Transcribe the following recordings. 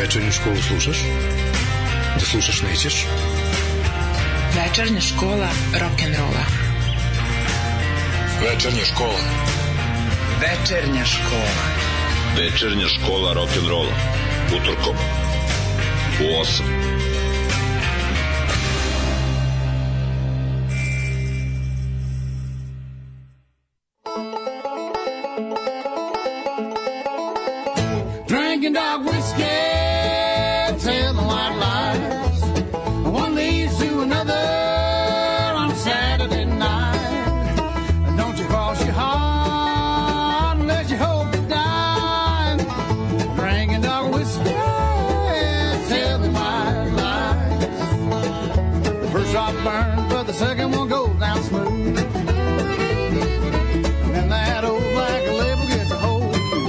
Večernju školu slušaš? Da slušaš nećeš? Večernja škola rock'n'rolla. Večernja škola. Večernja škola. Večernja škola rock'n'rolla. Utorkom u 8. Drinking dog whiskey, tell the white lies. One leads to another on a Saturday night. Don't you cross your heart unless you hope to die. Drinking dog whiskey, tell the white lies. The first drop burns, but the second one goes down smooth. And that old black label gets a hold.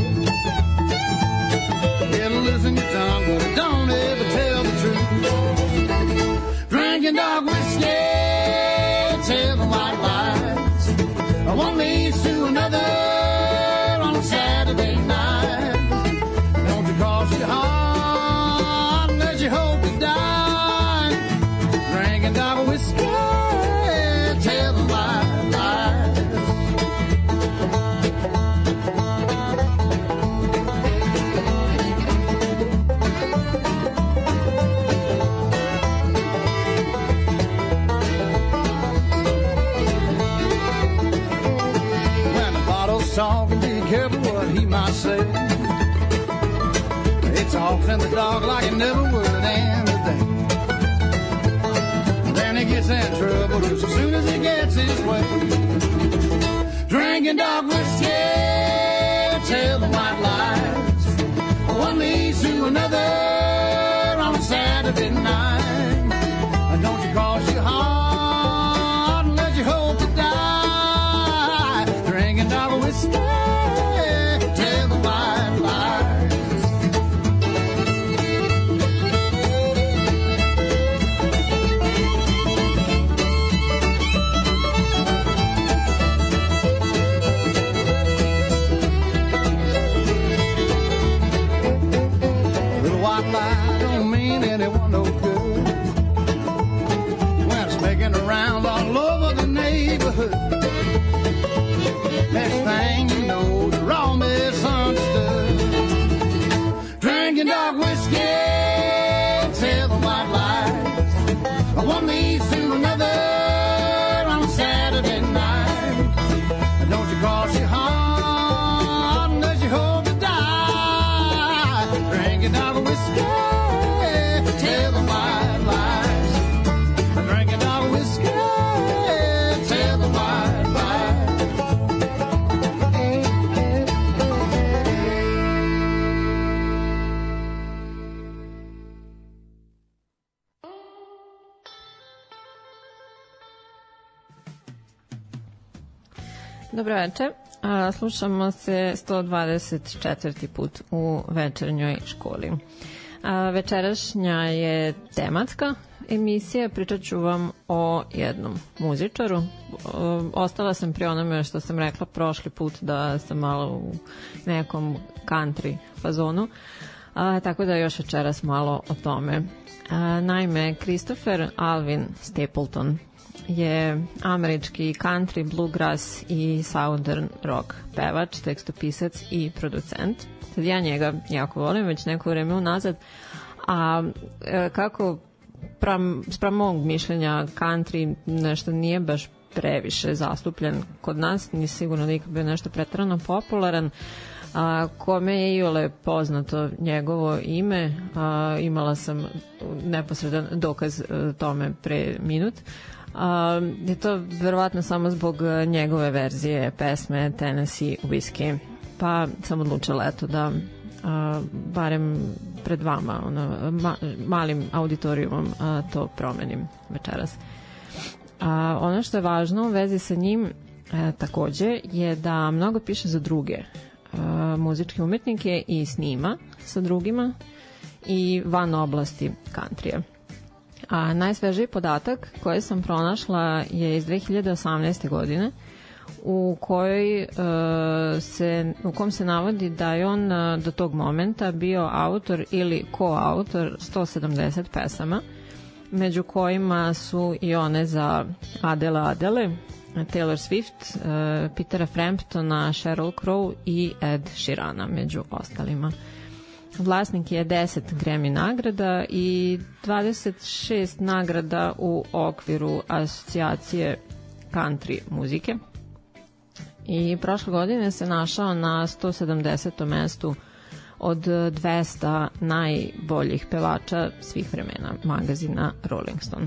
Loosen your tongue, but don't ever tell the truth. Drinking dog whiskey, tell the white lies. One leads to another on a Saturday night. Don't you cross your heart unless you hope to die. Drinking dog whiskey, tell the white lies. Talking, be careful what he might say. He talks in the dark like he never would end the day. Then he gets in trouble just as soon as he gets his way. Drinking dog whiskey, tell the white lies. One leads to another on a Saturday night. Don't you cross your heart unless you hope to die. Drinking dog whiskey, tell the white lies. Little white lie don't mean anyone no good when it's making the rounds all over the neighborhood. Next thing you know, you're all misunderstood. Drinking dog whiskey, tell the white lies. One leads to another on a Saturday night. Don't you cross your heart unless you hope to die. Drinking dog whiskey, tell the white lies. Drinking dog whiskey, tell the white lies. Dobro večer, slušamo se 124. put u večernjoj školi. Večerašnja je tematska emisija, pričat ću vam o jednom muzičaru. Ostala sam pri onome što sam rekla prošli put, da sam malo u nekom country fazonu, tako da još večeras malo o tome. Naime, Christopher Alvin Stapleton je američki country, bluegrass i southern rock pevač, tekstopisac i producent. Sad ja njega jako volim već neko vreme unazad, a kako sprem mog mišljenja country nešto nije baš previše zastupljen kod nas, ni sigurno nikad bio nešto preterano popularan. Kome je iole poznato njegovo ime, imala sam neposredan dokaz tome pre minut. Je to verovatno samo zbog njegove verzije pesme Tennessee Whiskey, pa sam odlučila eto da barem pred vama malim auditorijumom to promenim večeras. Ono što je važno u vezi sa njim takođe je da mnogo piše za druge muzičke umetnike i snima sa drugima i van oblasti countrya. A najsvežiji podatak koji sam pronašla je iz 2018. godine u kom se navodi da je on do tog momenta bio autor ili koautor 170 pesama, među kojima su i one za Adele, Taylor Swift, Petera Framptona, Sheryl Crow i Ed Sheerana među ostalima. Vlasnik je 10 Grammy nagrada i 26 nagrada u okviru asocijacije country muzike. I prošle godine se našao na 170. mestu od 200 najboljih pevača svih vremena magazina Rolling Stone.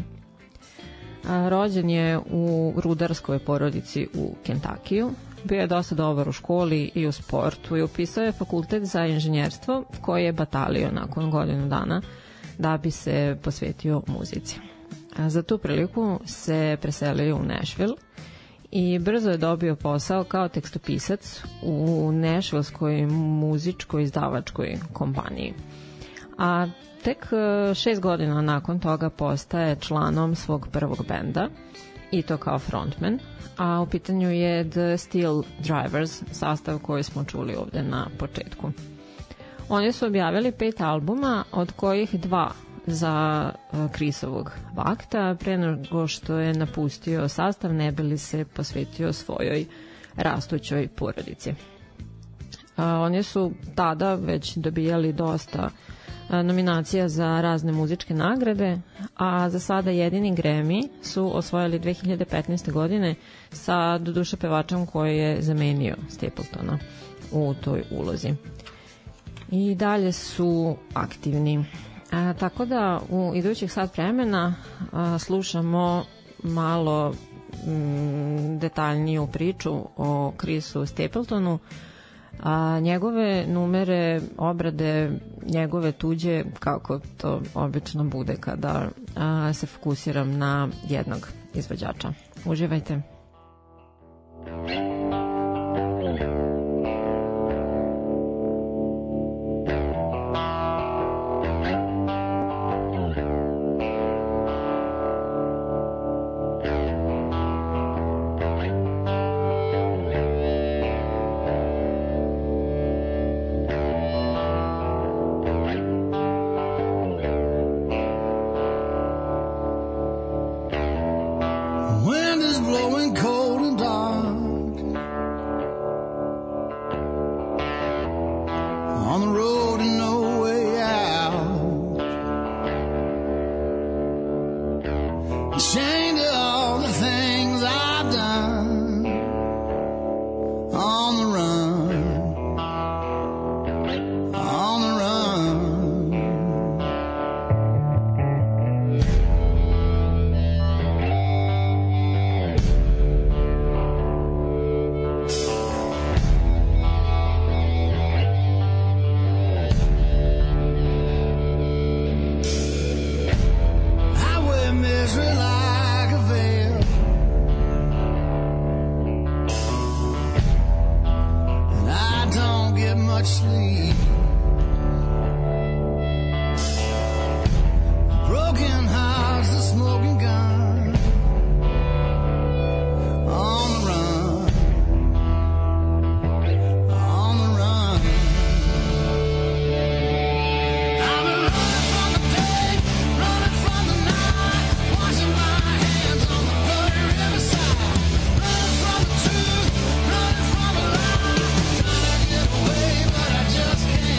Rođen je u rudarskoj porodici u Kentakiju. Bio je dosta dobar u školi i u sportu i upisao je fakultet za inženjerstvo koji je batalio nakon godinu dana da bi se posvetio muzici. Za tu priliku se preselio u Nashville i brzo je dobio posao kao tekstopisac u nashvilleskoj muzičkoj izdavačkoj kompaniji. A tek 6 godina nakon toga postaje članom svog prvog benda i to kao frontman, a u pitanju je The Steel Drivers, sastav koji smo čuli ovde na početku. Oni su objavili 5 albuma, od kojih 2 za Chrisovog vakta, pre nego što je napustio sastav ne bi li se posvetio svojoj rastućoj porodici. Oni su tada već dobijali dosta nominacija za razne muzičke nagrade, a za sada jedini Grammy su osvojili 2015. godine sa doduše pevačem koji je zamenio Stapletona u toj ulozi. I dalje su aktivni. Tako da u idućih sat vremena slušamo malo detaljniju priču o Chrisu Stapletonu, a njegove numere, obrade, njegove tuđe, kako to obično bude kada se fokusiram na jednog izvođača. Uživajte! Just can't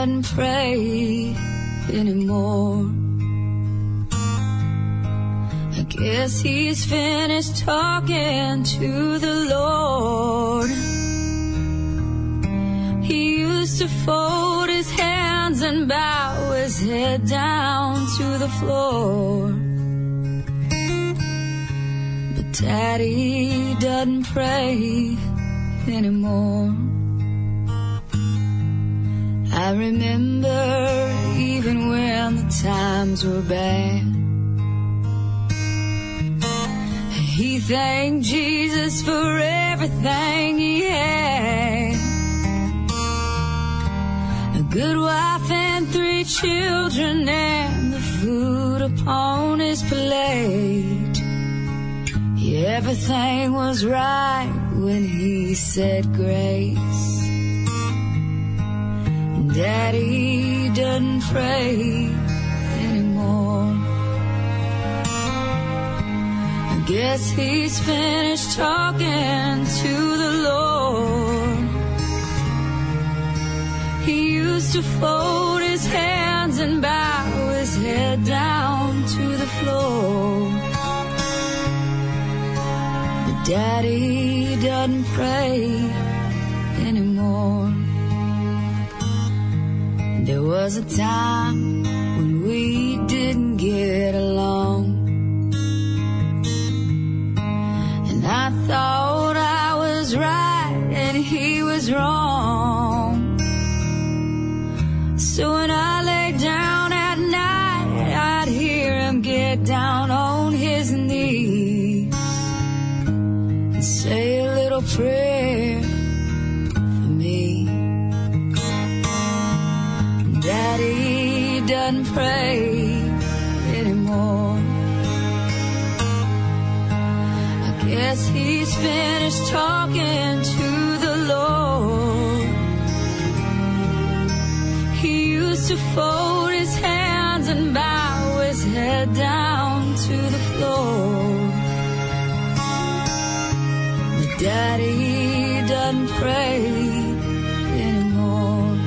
doesn't pray anymore. I guess he's finished talking to the Lord. He used to fold his hands and bow his head down to the floor. But Daddy doesn't pray anymore. I remember even when the times were bad, he thanked Jesus for everything he had. A good wife and 3 children and the food upon his plate. Yeah, everything was right when he said grace. And Daddy doesn't pray anymore. I guess he's finished talking to the Lord. He used to fold his hands and bow his head down to the floor. But Daddy doesn't pray anymore. There was a time when we didn't get along, and I thought I was right and he was wrong. So when I lay down at night, I'd hear him get down on his knees and say a little prayer for me. Daddy doesn't pray anymore. I guess he's finished talking to the Lord. He used to fold his hands and bow his head down to the floor. But Daddy doesn't pray anymore.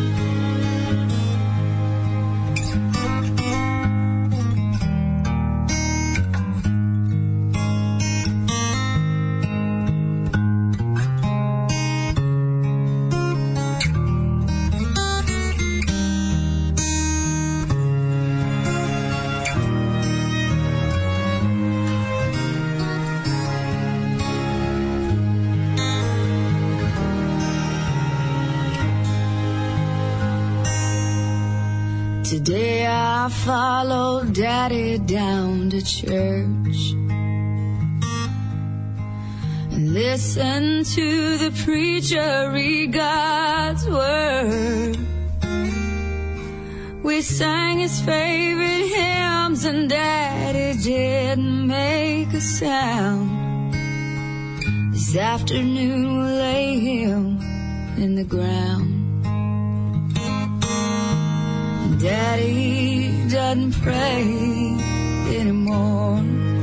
Today I followed Daddy down to church and listened to the preacher read God's word. We sang his favorite hymns and Daddy didn't make a sound. This afternoon we'll lay him in the ground. Daddy doesn't pray anymore.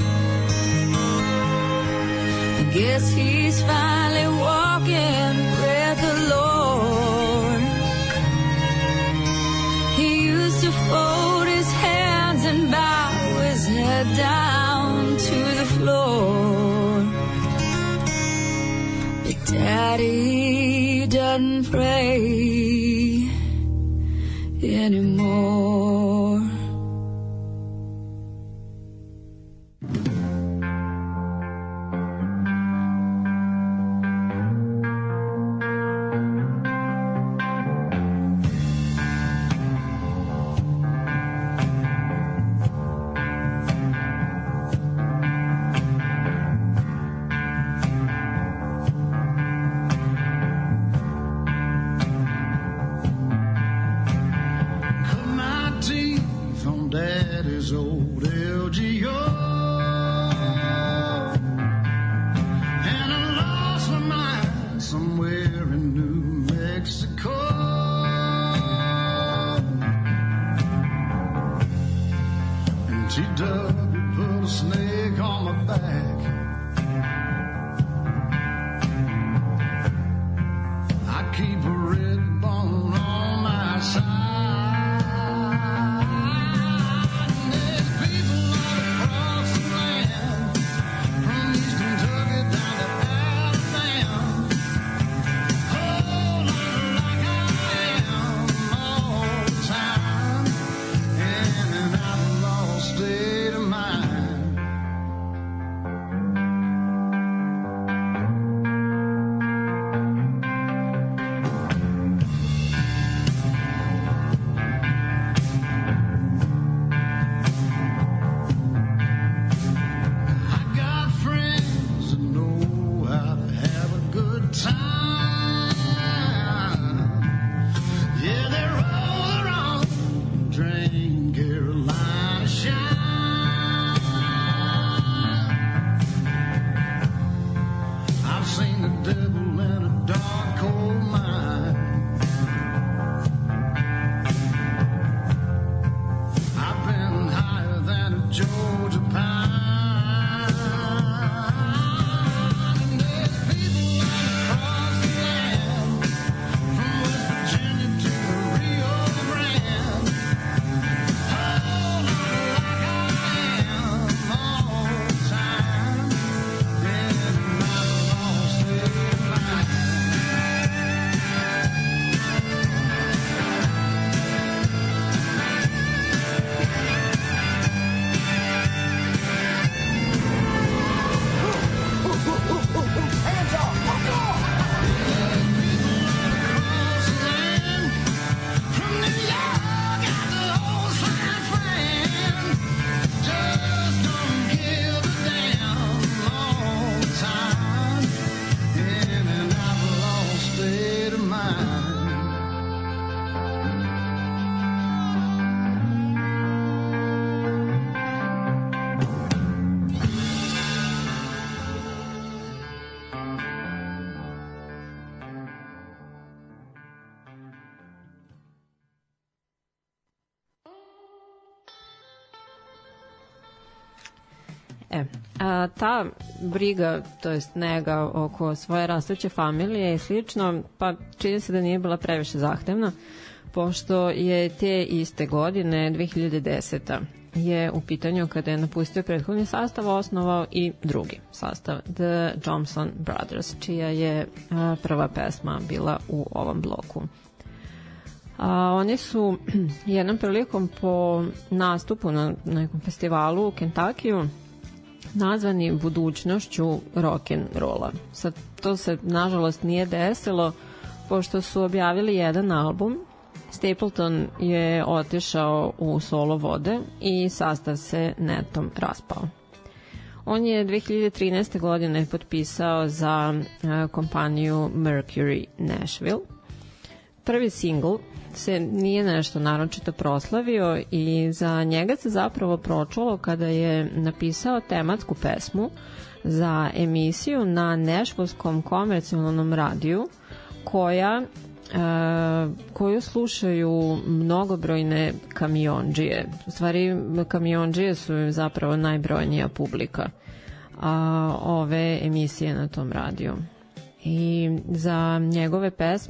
I guess he's finally walking with the Lord. He used to fold his hands and bow his head down to the floor. But Daddy doesn't pray anymore. Daddy's old LGO, and I lost my mind somewhere in New Mexico. And T-Dub put a snake on my back. I keep a red bone on my side. Ta briga, to jest nega oko svoje rastuće familije i slično, pa čini se da nije bila previše zahtevna, pošto je te iste godine, 2010. je u pitanju kada je napustio prethodni sastav, osnovao i drugi sastav, The Johnson Brothers, čija je prva pesma bila u ovom bloku. Oni su jednom prilikom po nastupu na nekom festivalu u Kentakiju nazvani budućnošću rock'n'rolla. Sad, to se nažalost nije desilo, pošto su objavili jedan album. Stapleton je otišao u solo vode i sastav se netom raspao. On je 2013. godine potpisao za kompaniju Mercury Nashville. Prvi singl se nije nešto naročito proslavio i za njega se zapravo pročulo kada je napisao tematsku pesmu za emisiju na nešvilskom komercijalnom radiju koju slušaju mnogobrojne kamiondžije. U stvari, kamiondžije su zapravo najbrojnija publika ove emisije na tom radiju. I za njegove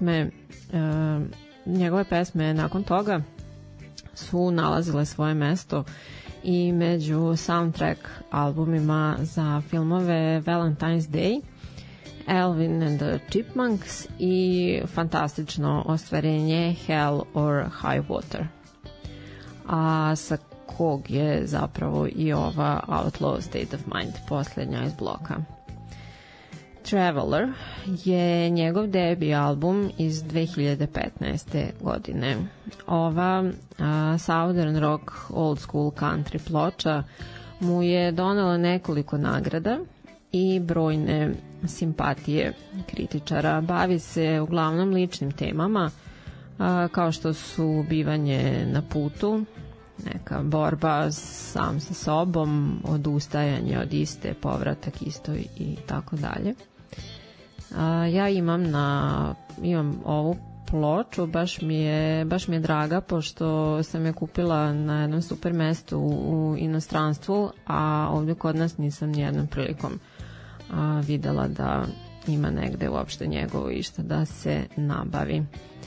pesme nakon toga su nalazile svoje mesto i među soundtrack albumima za filmove Valentine's Day, Alvin and the Chipmunks i fantastično ostvarenje Hell or High Water, a sa kog je zapravo i ova Outlaw State of Mind, posljednja iz bloka. Traveler je njegov debi album iz 2015. godine. Ova Southern rock old school country ploča mu je donela nekoliko nagrada i brojne simpatije kritičara. Bavi se uglavnom ličnim temama, kao što su bivanje na putu, neka borba sam sa sobom, odustajanje od iste, povratak istoj i tako dalje. Ja imam ovu ploču, baš mi je draga, pošto sam je kupila na jednom super mestu u inostranstvu, a ovdje kod nas nisam nijednom prilikom videla da ima negde uopšte njegovo išta da se nabavi.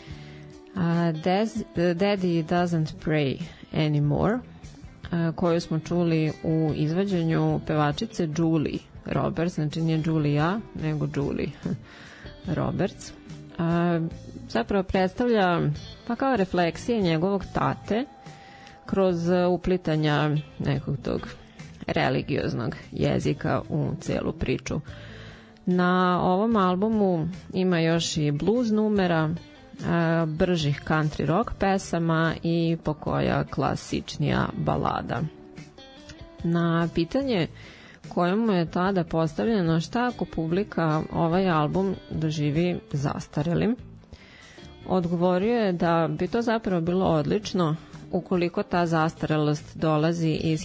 Daddy Doesn't Pray Anymore, koju smo čuli u izvođenju pevačice Julie Roberts, znači nije Julia, nego Julie Roberts. Zapravo predstavlja pa kao refleksije njegovog tate kroz uplitanja nekog tog religioznog jezika u celu priču. Na ovom albumu ima još i blues numera, bržih country rock pesama i pokoja klasičnija balada. Na pitanje kojemu je tada postavljeno šta ako publika ovaj album doživi zastarelim, odgovorio je da bi to zapravo bilo odlično ukoliko ta zastarelost dolazi iz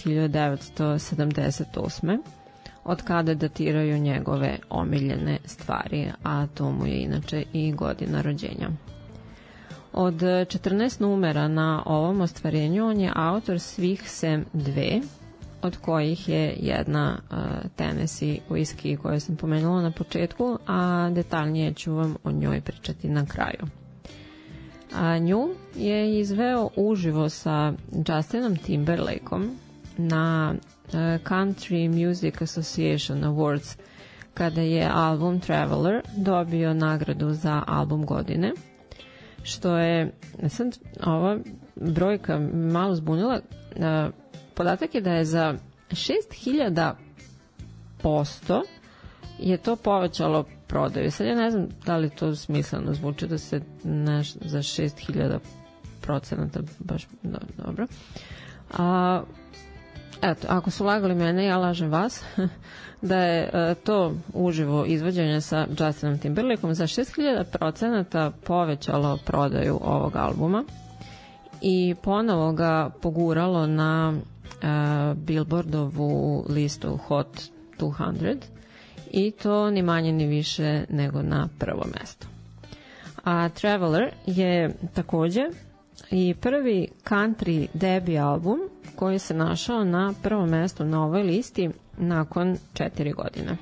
1978. od kada datiraju njegove omiljene stvari, a to mu je inače i godina rođenja. Od 14 numera na ovom ostvarenju on je autor svih sem dve, od kojih je jedna Tennessee whisky koju sam pomenula na početku, a detaljnije ću vam o njoj pričati na kraju. Nju je izveo uživo sa Justinom Timberlakeom na Country Music Association Awards, kada je album Traveler dobio nagradu za album godine, što je, sad ova brojka malo zbunila, podatak je da je za 6000% je to povećalo prodaju. Sad ja ne znam da li to smisleno zvuči da se za 6000% baš dobro. Eto, ako su lagali mene, ja lažem vas, da je to uživo izvođenje sa Justinom Timberlakeom za 6000% povećalo prodaju ovog albuma i ponovo ga poguralo na Billboardovu listu Hot 200 i to ni manje ni više nego na prvo mesto. A Traveler je takođe i prvi country debi album koji se našao na prvom mestu na ovoj listi nakon 4 godine.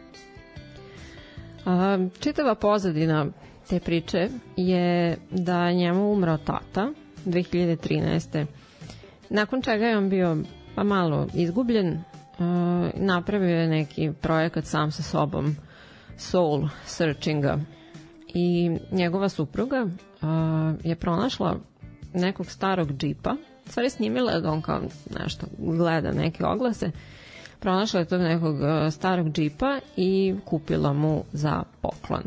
Čitava pozadina te priče je da njemu umrao tata 2013. Nakon čega je on bio pa malo izgubljen, napravio je neki projekat sam sa sobom, soul searchinga, i njegova supruga je pronašla nekog starog džipa, stvari snimila je da on kao nešto gleda neke oglase, pronašla je tog nekog starog džipa i kupila mu za poklon.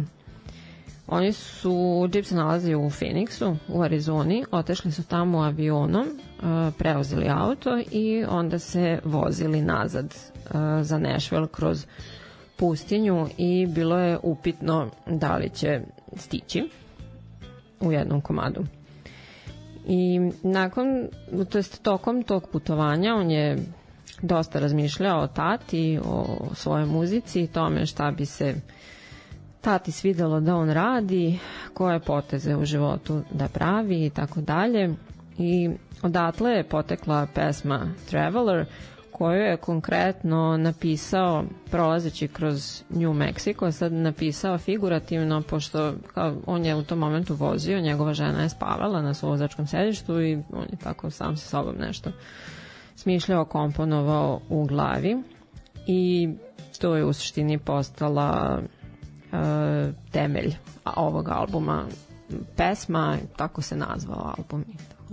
Džip se nalazi u Phoenixu, u Arizoni, otešli su tamo avionom, preuzeli auto i onda se vozili nazad za Nashville kroz pustinju i bilo je upitno da li će stići u jednom komadu. I tokom tog putovanja on je dosta razmišljao o tati, o svojoj muzici, tome šta bi se tati svidelo da on radi, koje poteze u životu da pravi i tako dalje. I odatle je potekla pesma Traveler, koju je konkretno napisao prolazeći kroz New Mexico, sad napisao figurativno, pošto on je u tom momentu vozio, njegova žena je spavala na vozačkom sedištu i on je tako sam sa sobom nešto smišljao, komponovao u glavi, i to je u suštini postala temelj ovog albuma, pesma, tako se nazvao album.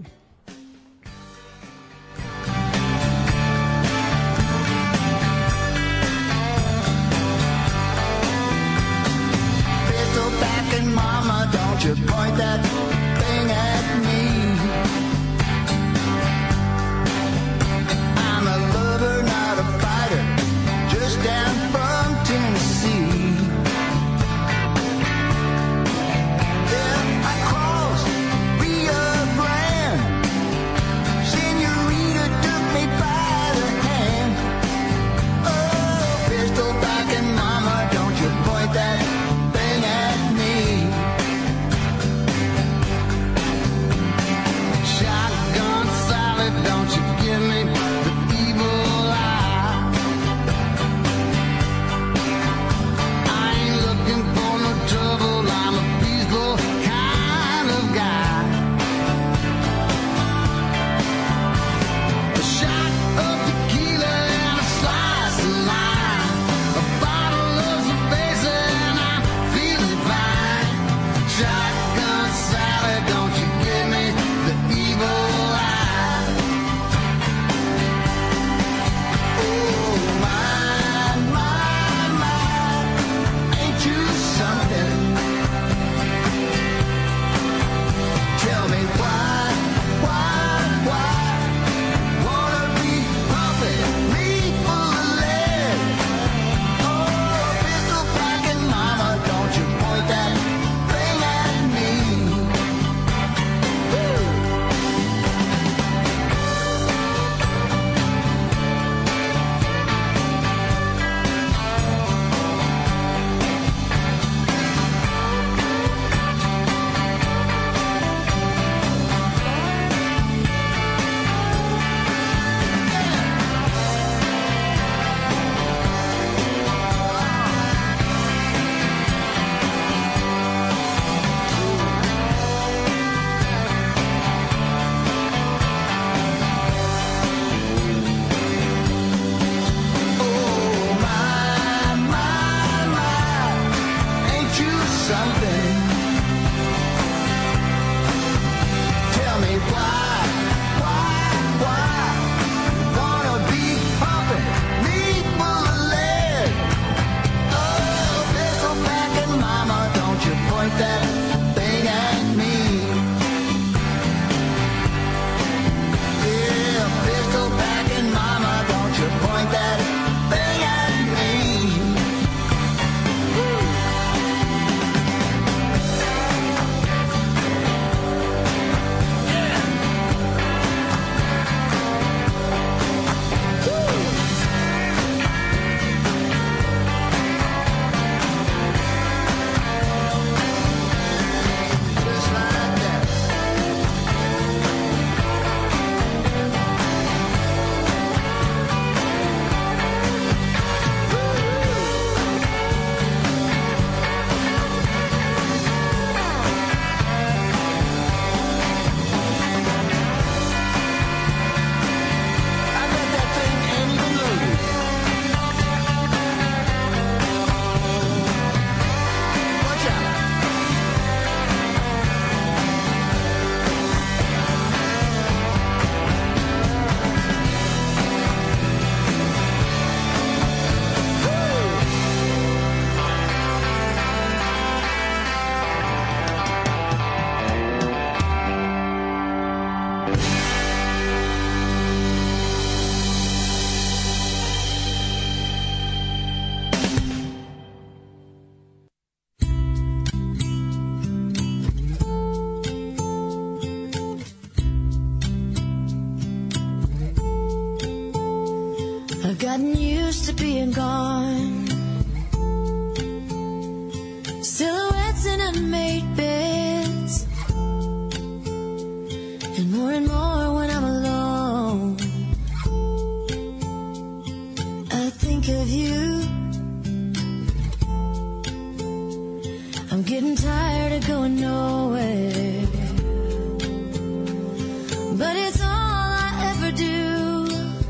Mama, don't you point that thing at me. I'm a lover, not a fighter, just down from Tennessee. Yeah, I crossed Rio Grande. Senorita took me by the hand. Oh, pistol back and mama, don't you point that thing at me. I've gotten used to being gone. Silhouettes in unmade beds, and more when I'm alone. I think of you. I'm getting tired of going nowhere, but it's all I ever do.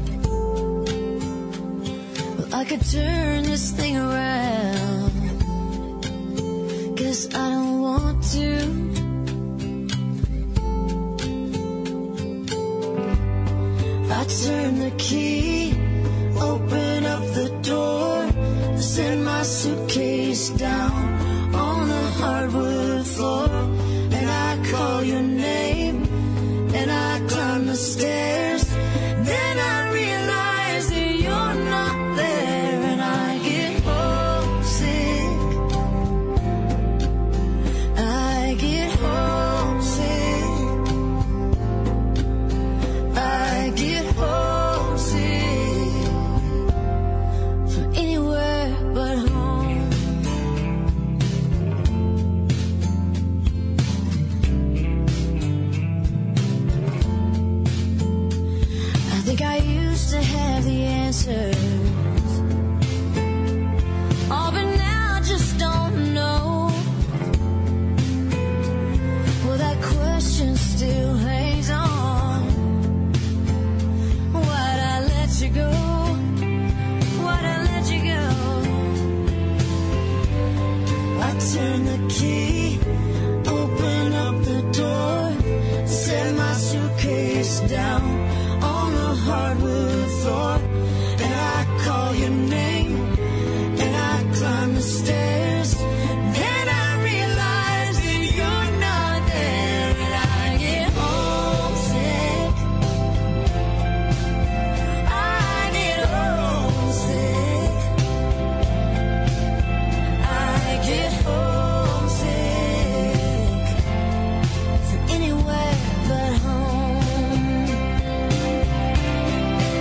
Well, I could turn this thing around, guess I don't want to. I turn the key, open up the door, send my suitcase down on the hardwood floor, and I call your name, and I climb the stairs. Then I realize that you're not there, and I get homesick. I get homesick. I get homesick for anywhere but home. I think I used to have the answers, oh, but now I just don't know. Well, that question still hangs on. Why'd I let you go? Why'd I let you go? I turn the key, open up the door, set my suitcase down on the hardwood floor, and I call your name, and I climb the stairs. Then I realize that you're not there, and I get homesick. I get homesick. I get homesick for anywhere but home.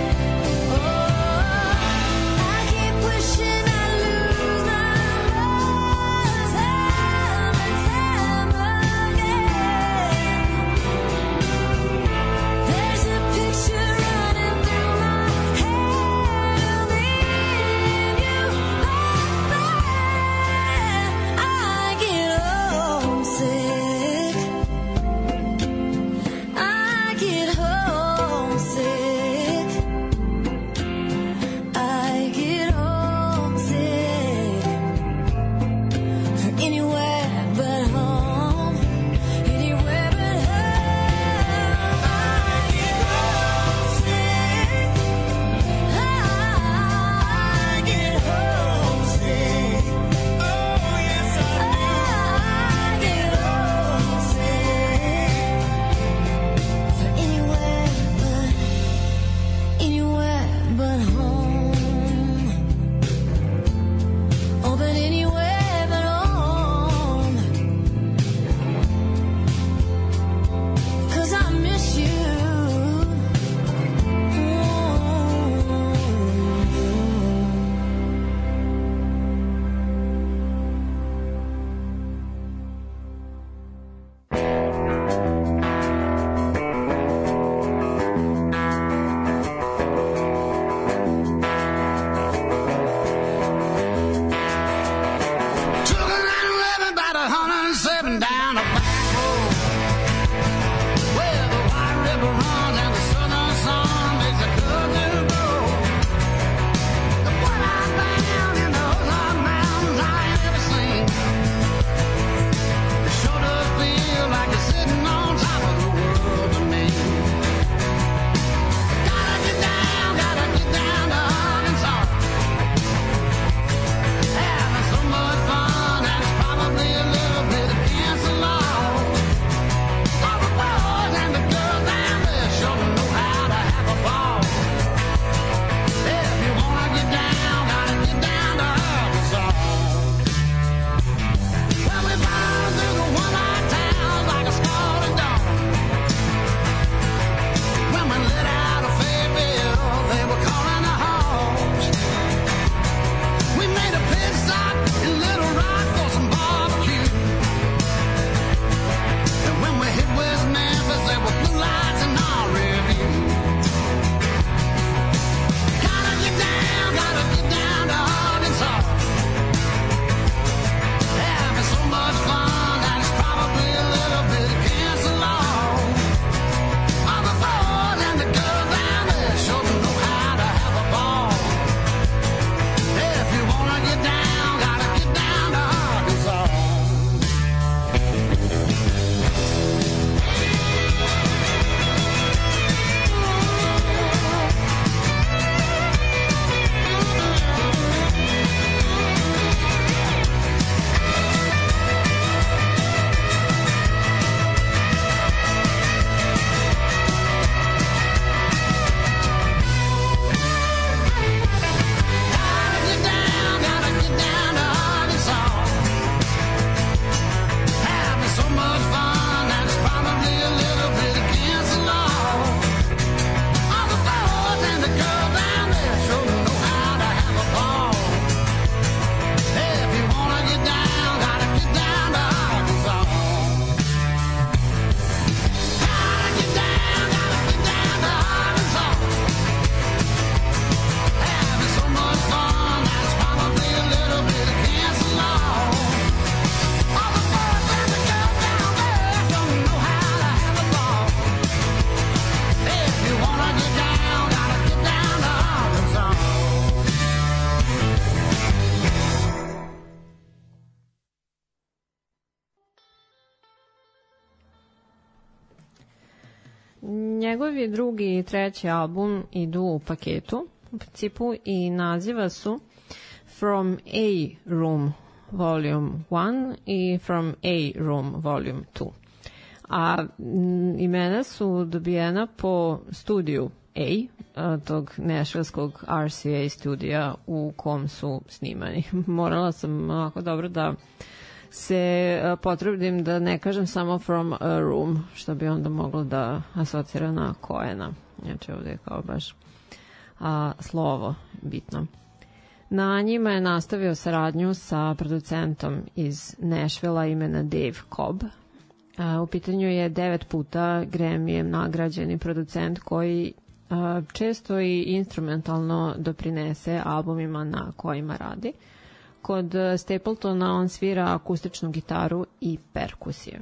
Njegovi drugi i treći album idu u paketu u principu i naziva su From A Room Volume 1 i From A Room Volume 2. A imena su dobijena po studiju A, tog nešvilskog RCA studija u kom su snimani. Morala sam ovako dobro da se potrudim da ne kažem samo From a Room, što bi onda moglo da asocira na Cohena. Znači ovdje je kao baš slovo bitno. Na njima je nastavio saradnju sa producentom iz Nashvilla imena Dave Cobb. U pitanju je 9 puta Grammyjem nagrađeni producent koji često i instrumentalno doprinese albumima na kojima radi. Kod Stapletona on svira akustičnu gitaru i perkusije.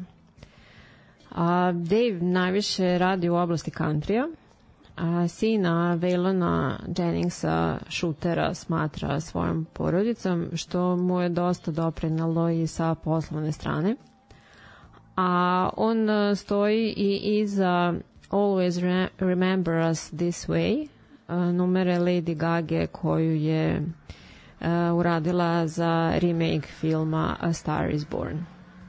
Dave najviše radi u oblasti countrya. Sina Waylona Jenningsa Shootera smatra svojom porodicom, što mu je dosta doprinalo i sa poslovne strane. A on stoji i iza Always Remember Us This Way, numere Lady Gaga koju je uradila za remake filma A Star is Born.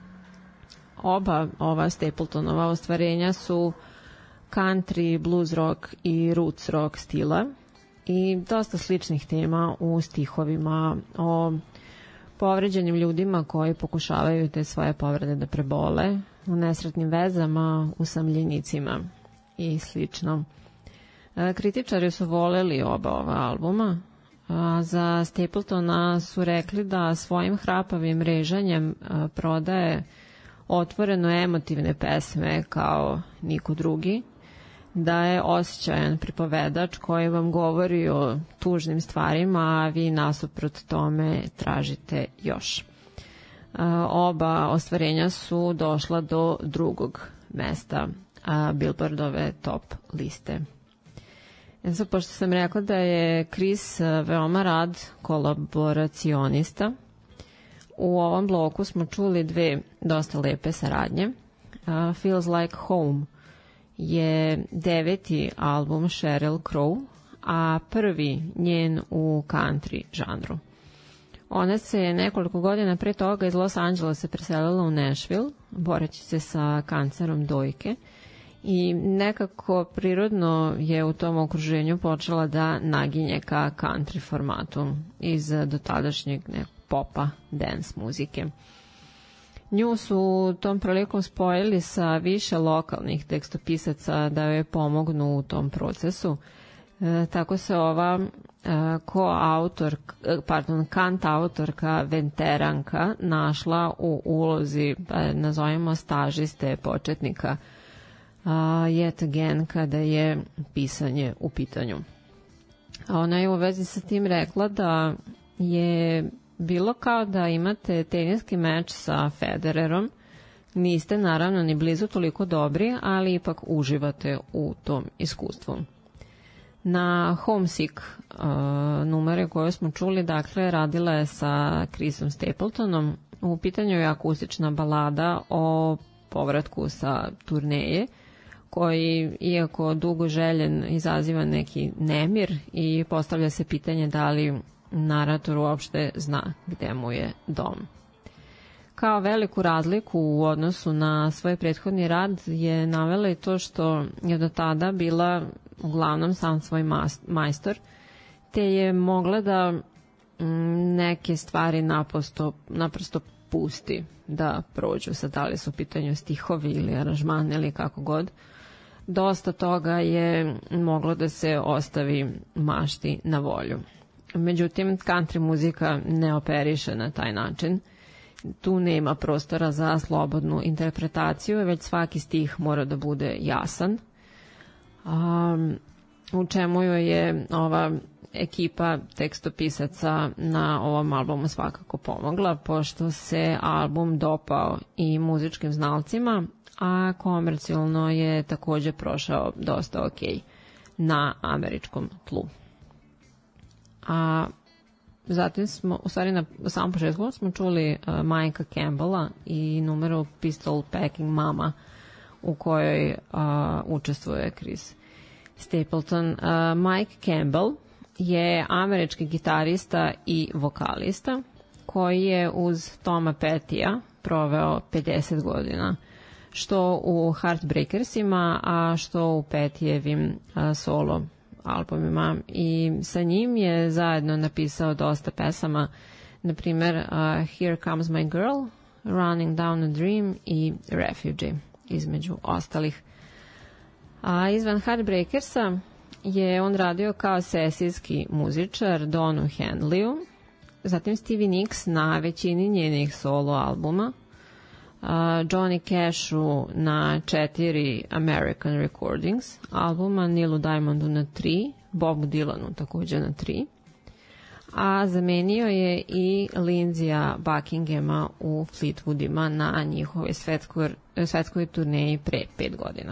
Oba ova Stapletonova ostvarenja su country, blues rock i roots rock stila i dosta sličnih tema u stihovima o povređenim ljudima koji pokušavaju te svoje povrede da prebole, u nesretnim vezama, usamljenicima i slično. Kritičari su voleli oba ova albuma, a za Stapletona su rekli da svojim hrapavim režanjem prodaje otvoreno emotivne pesme kao niko drugi, da je osjećajan pripovedač koji vam govori o tužnim stvarima, a vi nasuprot tome tražite još. Oba ostvarenja su došla do drugog mesta Billboardove top liste. Pošto sam rekla da je Chris veoma rad kolaboracionista, u ovom bloku smo čuli dve dosta lepe saradnje. Feels Like Home je 9. album Sheryl Crow, a prvi njen u country žanru. Ona se nekoliko godina pre toga iz Los Angelesa preselila u Nashville, boreći se sa kancerom dojke, i nekako prirodno je u tom okruženju počela da naginje ka country formatu iz dotadašnjeg popa, dance muzike. Nju su tom prilikom spojili sa više lokalnih tekstopisaca da joj pomognu u tom procesu. Tako se ova kantautorka veteranka našla u ulozi, nazovimo stažiste početnika, yet again kada je pisanje u pitanju. A ona je u vezi sa tim rekla da je bilo kao da imate teniski meč sa Federerom, niste naravno ni blizu toliko dobri, ali ipak uživate u tom iskustvu. Na Homesick numere koje smo čuli, dakle, radila je sa Chrisom Stapletonom. U pitanju je akustična balada o povratku sa turneje, koji, iako dugo željen, izaziva neki nemir i postavlja se pitanje da li narator uopšte zna gde mu je dom. Kao veliku razliku u odnosu na svoj prethodni rad je navela i to što je do tada bila uglavnom sam svoj majstor, te je mogla da neke stvari naprosto pusti da prođu, sad da li su u pitanju stihovi ili aranžman ili kako god. Dosta toga je moglo da se ostavi mašti na volju. Međutim, country muzika ne operiše na taj način. Tu nema prostora za slobodnu interpretaciju, već svaki stih mora da bude jasan. U čemu joj je ova ekipa tekstopisaca na ovom albumu svakako pomogla, pošto se album dopao i muzičkim znalcima, a komercijalno je takođe prošao dosta ok na američkom tlu. A zatim smo, u stvari na samom početku smo čuli Mikea Campbella i numeru Pistol Packing Mama u kojoj učestvuje Chris Stapleton. Mike Campbell je američki gitarista i vokalista koji je uz Toma Pettya proveo 50 godina, što u Heartbreakersima, a što u Pettyjevim solo albumima, i sa njim je zajedno napisao dosta pesama, na primer Here Comes My Girl, Running Down a Dream i Refugee, između ostalih. A izvan Heartbreakersa je on radio kao sesijski muzičar Donu Henleyu, zatim Stevie Nicks na većini njenih solo albuma, Johnny Cashu na 4 American Recordings albuma, Neelu Diamondu na 3, Bobu Dylanu takođe na 3, a zamenio je i Lindsaya Buckinghama u Fleetwoodima na njihovoj svetskoj turneji pre 5 godina.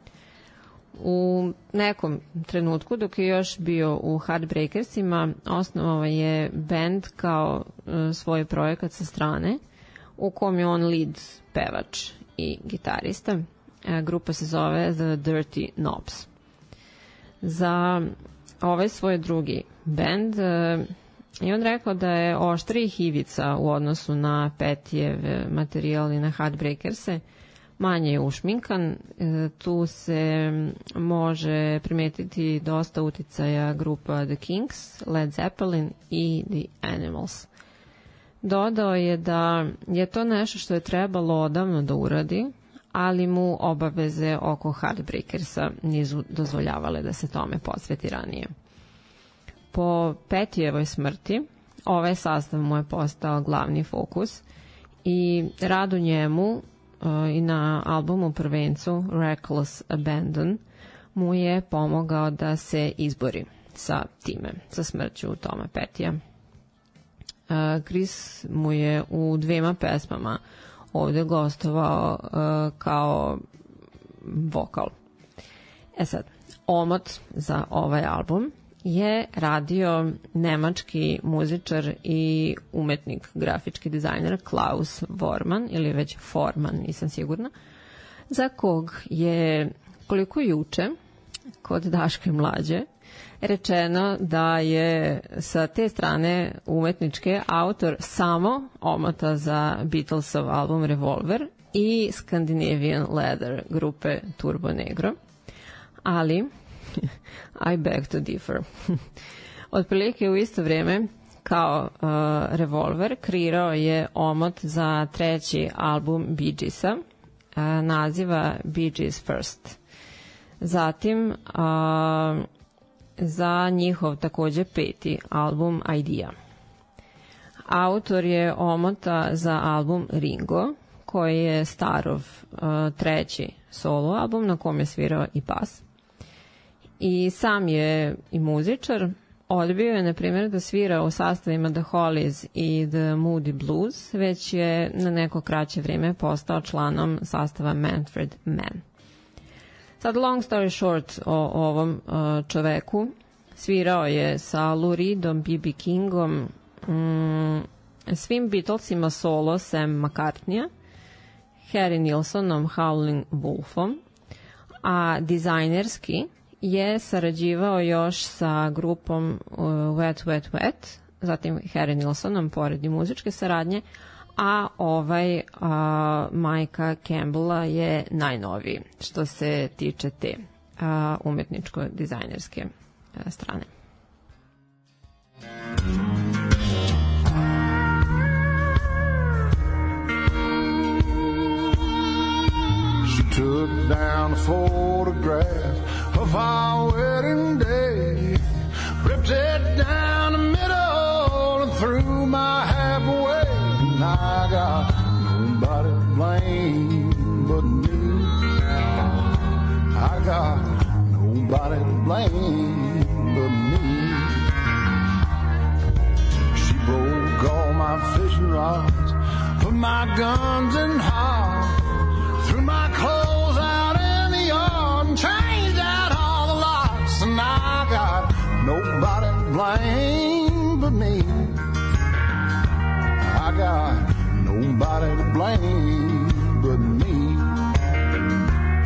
U nekom trenutku, dok je još bio u Heartbreakersima, osnovao je band kao svoj projekat sa strane, u kom je on lead pevač i gitarista. Grupa se zove The Dirty Knobs. Za ovaj svoj drugi band i on rekao da je oštrih ivica u odnosu na Pettyjev materijal i na Heartbreakers-e, manje je ušminkan, tu se može primetiti dosta uticaja grupa The Kinks, Led Zeppelin i The Animals. Dodao je da je to nešto što je trebalo odavno da uradi, ali mu obaveze oko Heartbreakersa nisu dozvoljavale da se tome posveti ranije. Po Pettyjevoj smrti ovaj sastav mu je postao glavni fokus i rad u njemu i na albumu prvencu Reckless Abandon mu je pomogao da se izbori sa time, sa smrću Toma Pettyja. Chris mu je u 2 pesmama ovde gostovao kao vokal. Sad, omot za ovaj album je radio nemački muzičar i umetnik, grafički dizajner Klaus Vormann, ili već Forman, nisam sigurna, za kog je, koliko juče, kod Daške mlađe, rečeno da je sa te strane umetničke autor samo omota za Beatlesov album Revolver i Scandinavian Leather grupe Turbo Negro, ali I beg to differ. Otprilike u isto vreme kao Revolver kreirao je omot za 3. album Bee Geesa, naziva Bee Gees First. Zatim za njihov takođe 5. album Idea. Autor je omota za album Ringo, koji je Starov 3. solo album na kom je svirao i bas. I sam je i muzičar. Odbio je, na primjer, da svira u sastavima The Hollies i The Moody Blues, već je na neko kraće vreme postao članom sastava Manfred Mann. Sad, long story short o ovom čoveku, svirao je sa Lou Reedom, B.B. Kingom, svim Beatlesima solo Sam McCartneya, Harry Nilsonom, Howlin' Wolfom, a dizajnerski je sarađivao još sa grupom Wet Wet Wet, zatim Harry Nilsonom pored i muzičke saradnje, a ovaj Mike'a Campbella je najnoviji što se tiče te umetničko-dizajnerske strane. She took down a photograph of our wedding day, ripped it down the middle and threw my half away. And I got nobody to blame but me. I got nobody to blame but me. She broke all my fishing rods, put my guns in hard, threw my clothes out in the yard and changed out all the locks. And I got nobody to blame but me. I got nobody to blame but me.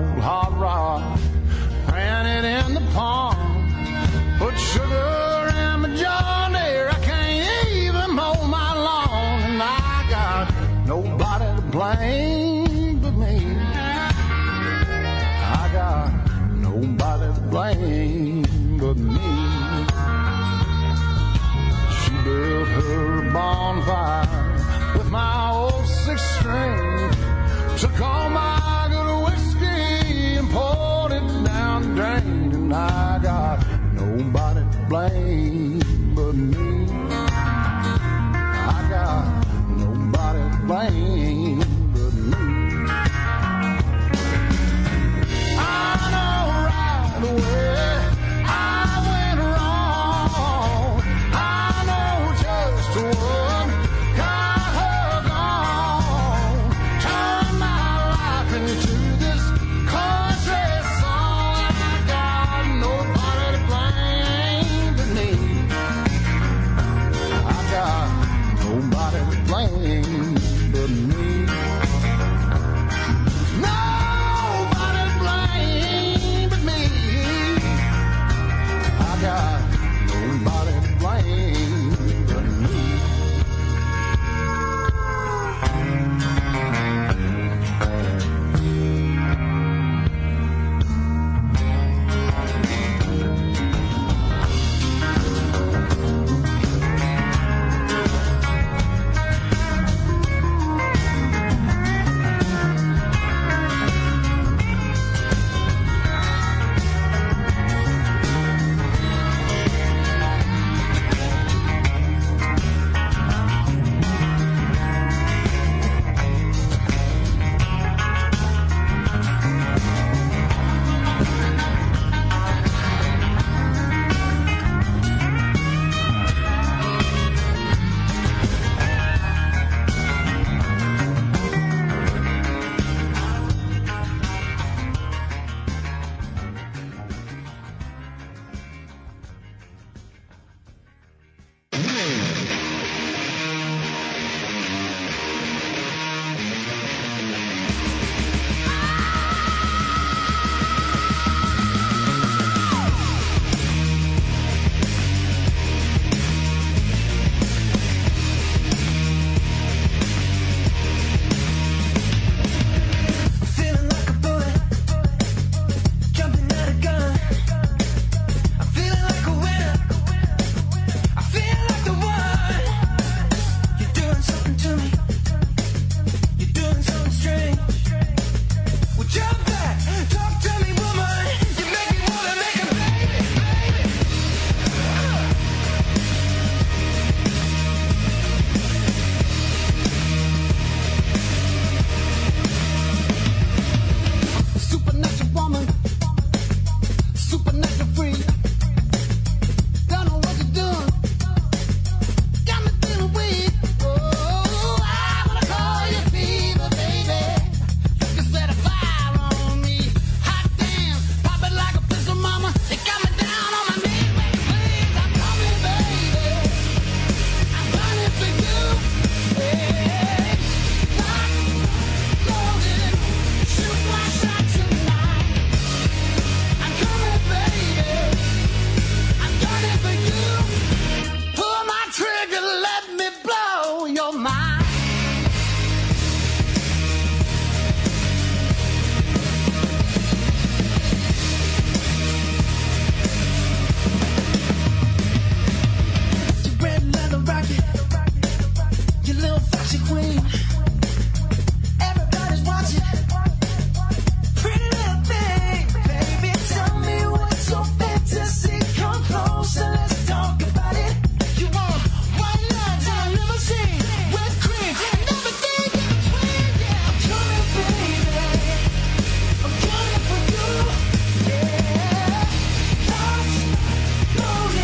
old hot rod, ran it in the pond, put sugar in my John Deere. I can't even mow my lawn, and I got nobody to blame but me. I got nobody to blame but me. She built her bonfire with my old six-string, took all my good whiskey and poured it down the drain, and I got nobody to blame but me. I got nobody to blame but me. I know right away I went wrong. I know just what got her gone. Turned my life into this country song. I got nobody to blame but me. I got nobody to blame but me. Nobody to blame but me. I got nobody to blame but me.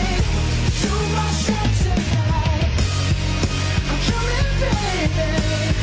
Baby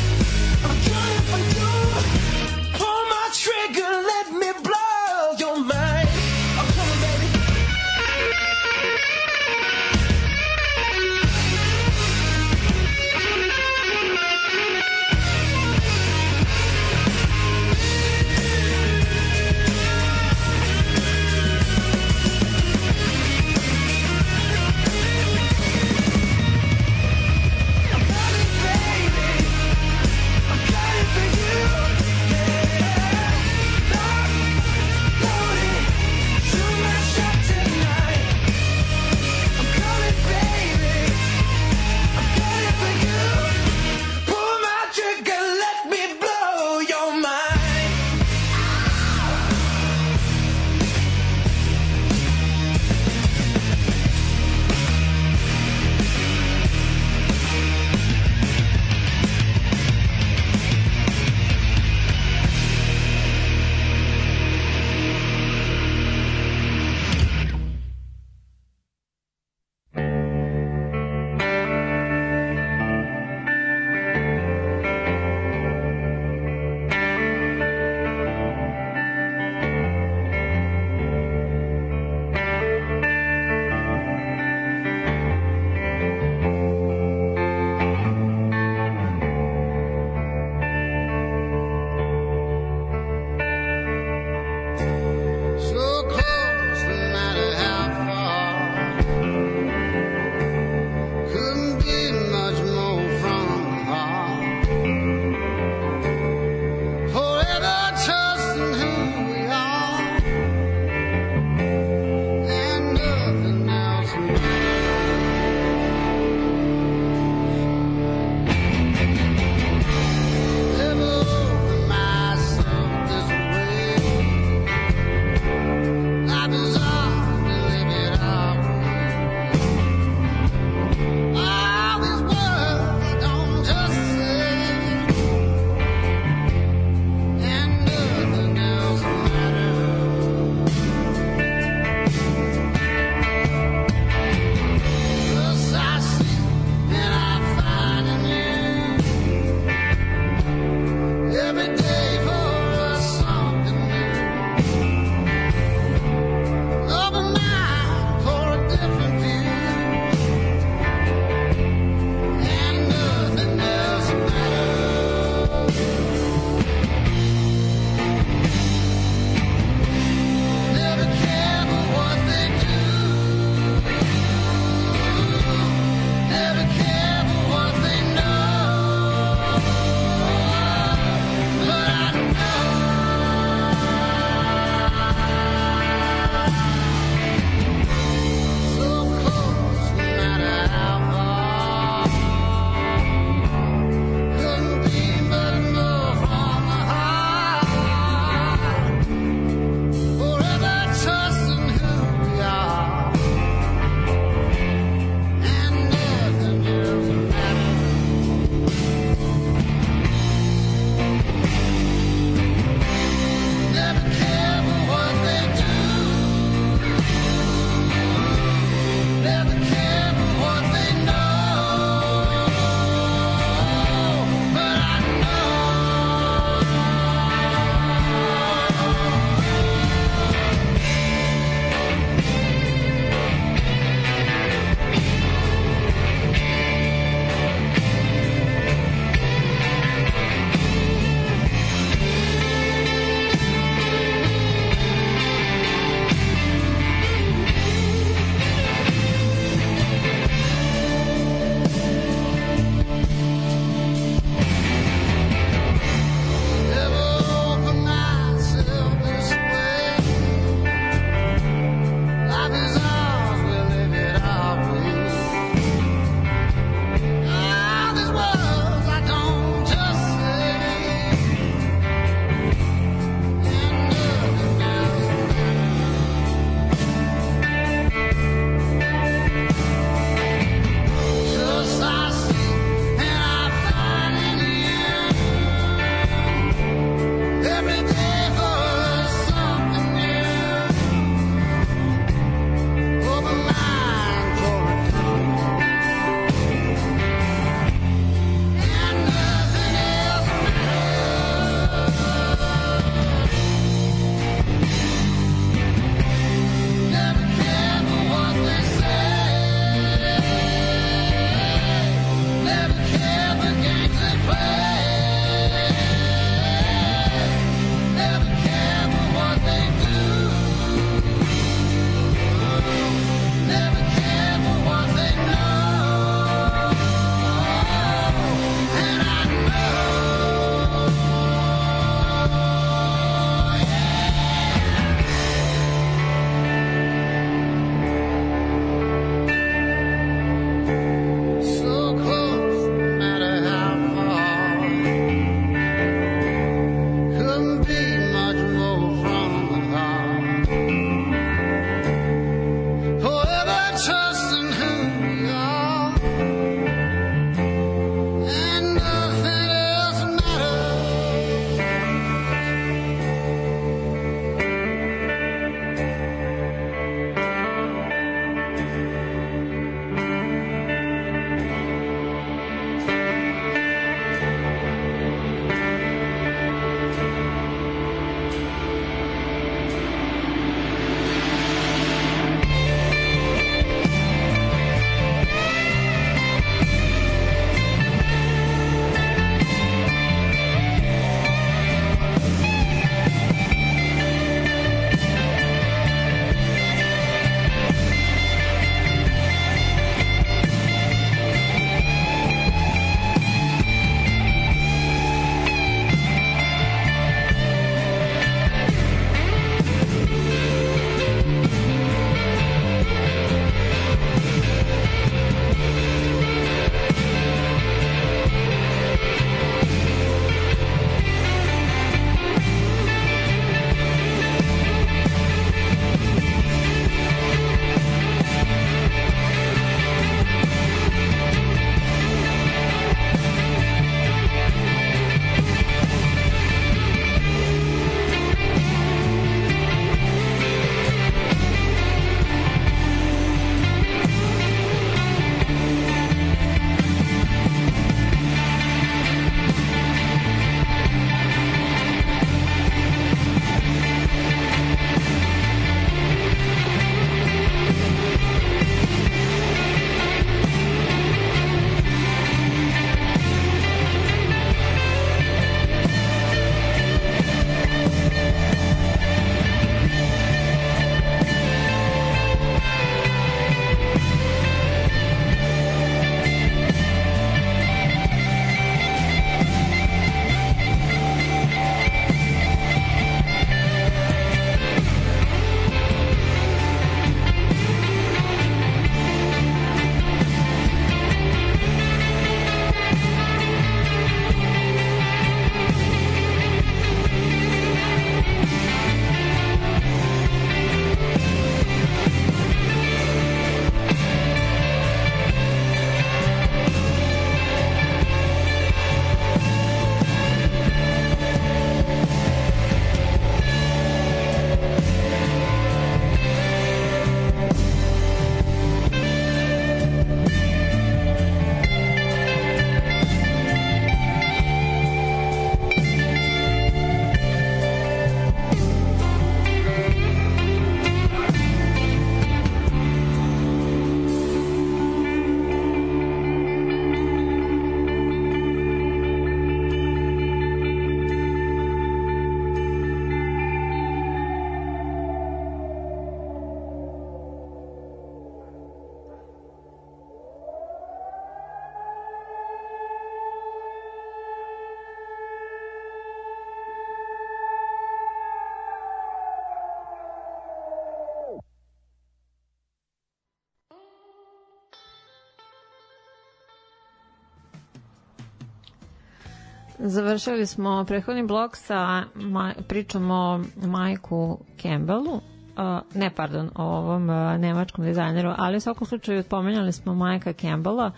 Završili smo prethodni blok sa pričom o Mike'u Campbellu, o ovom nemačkom dizajneru, ali u svakom slučaju pomenjali smo Mike'a Campbella,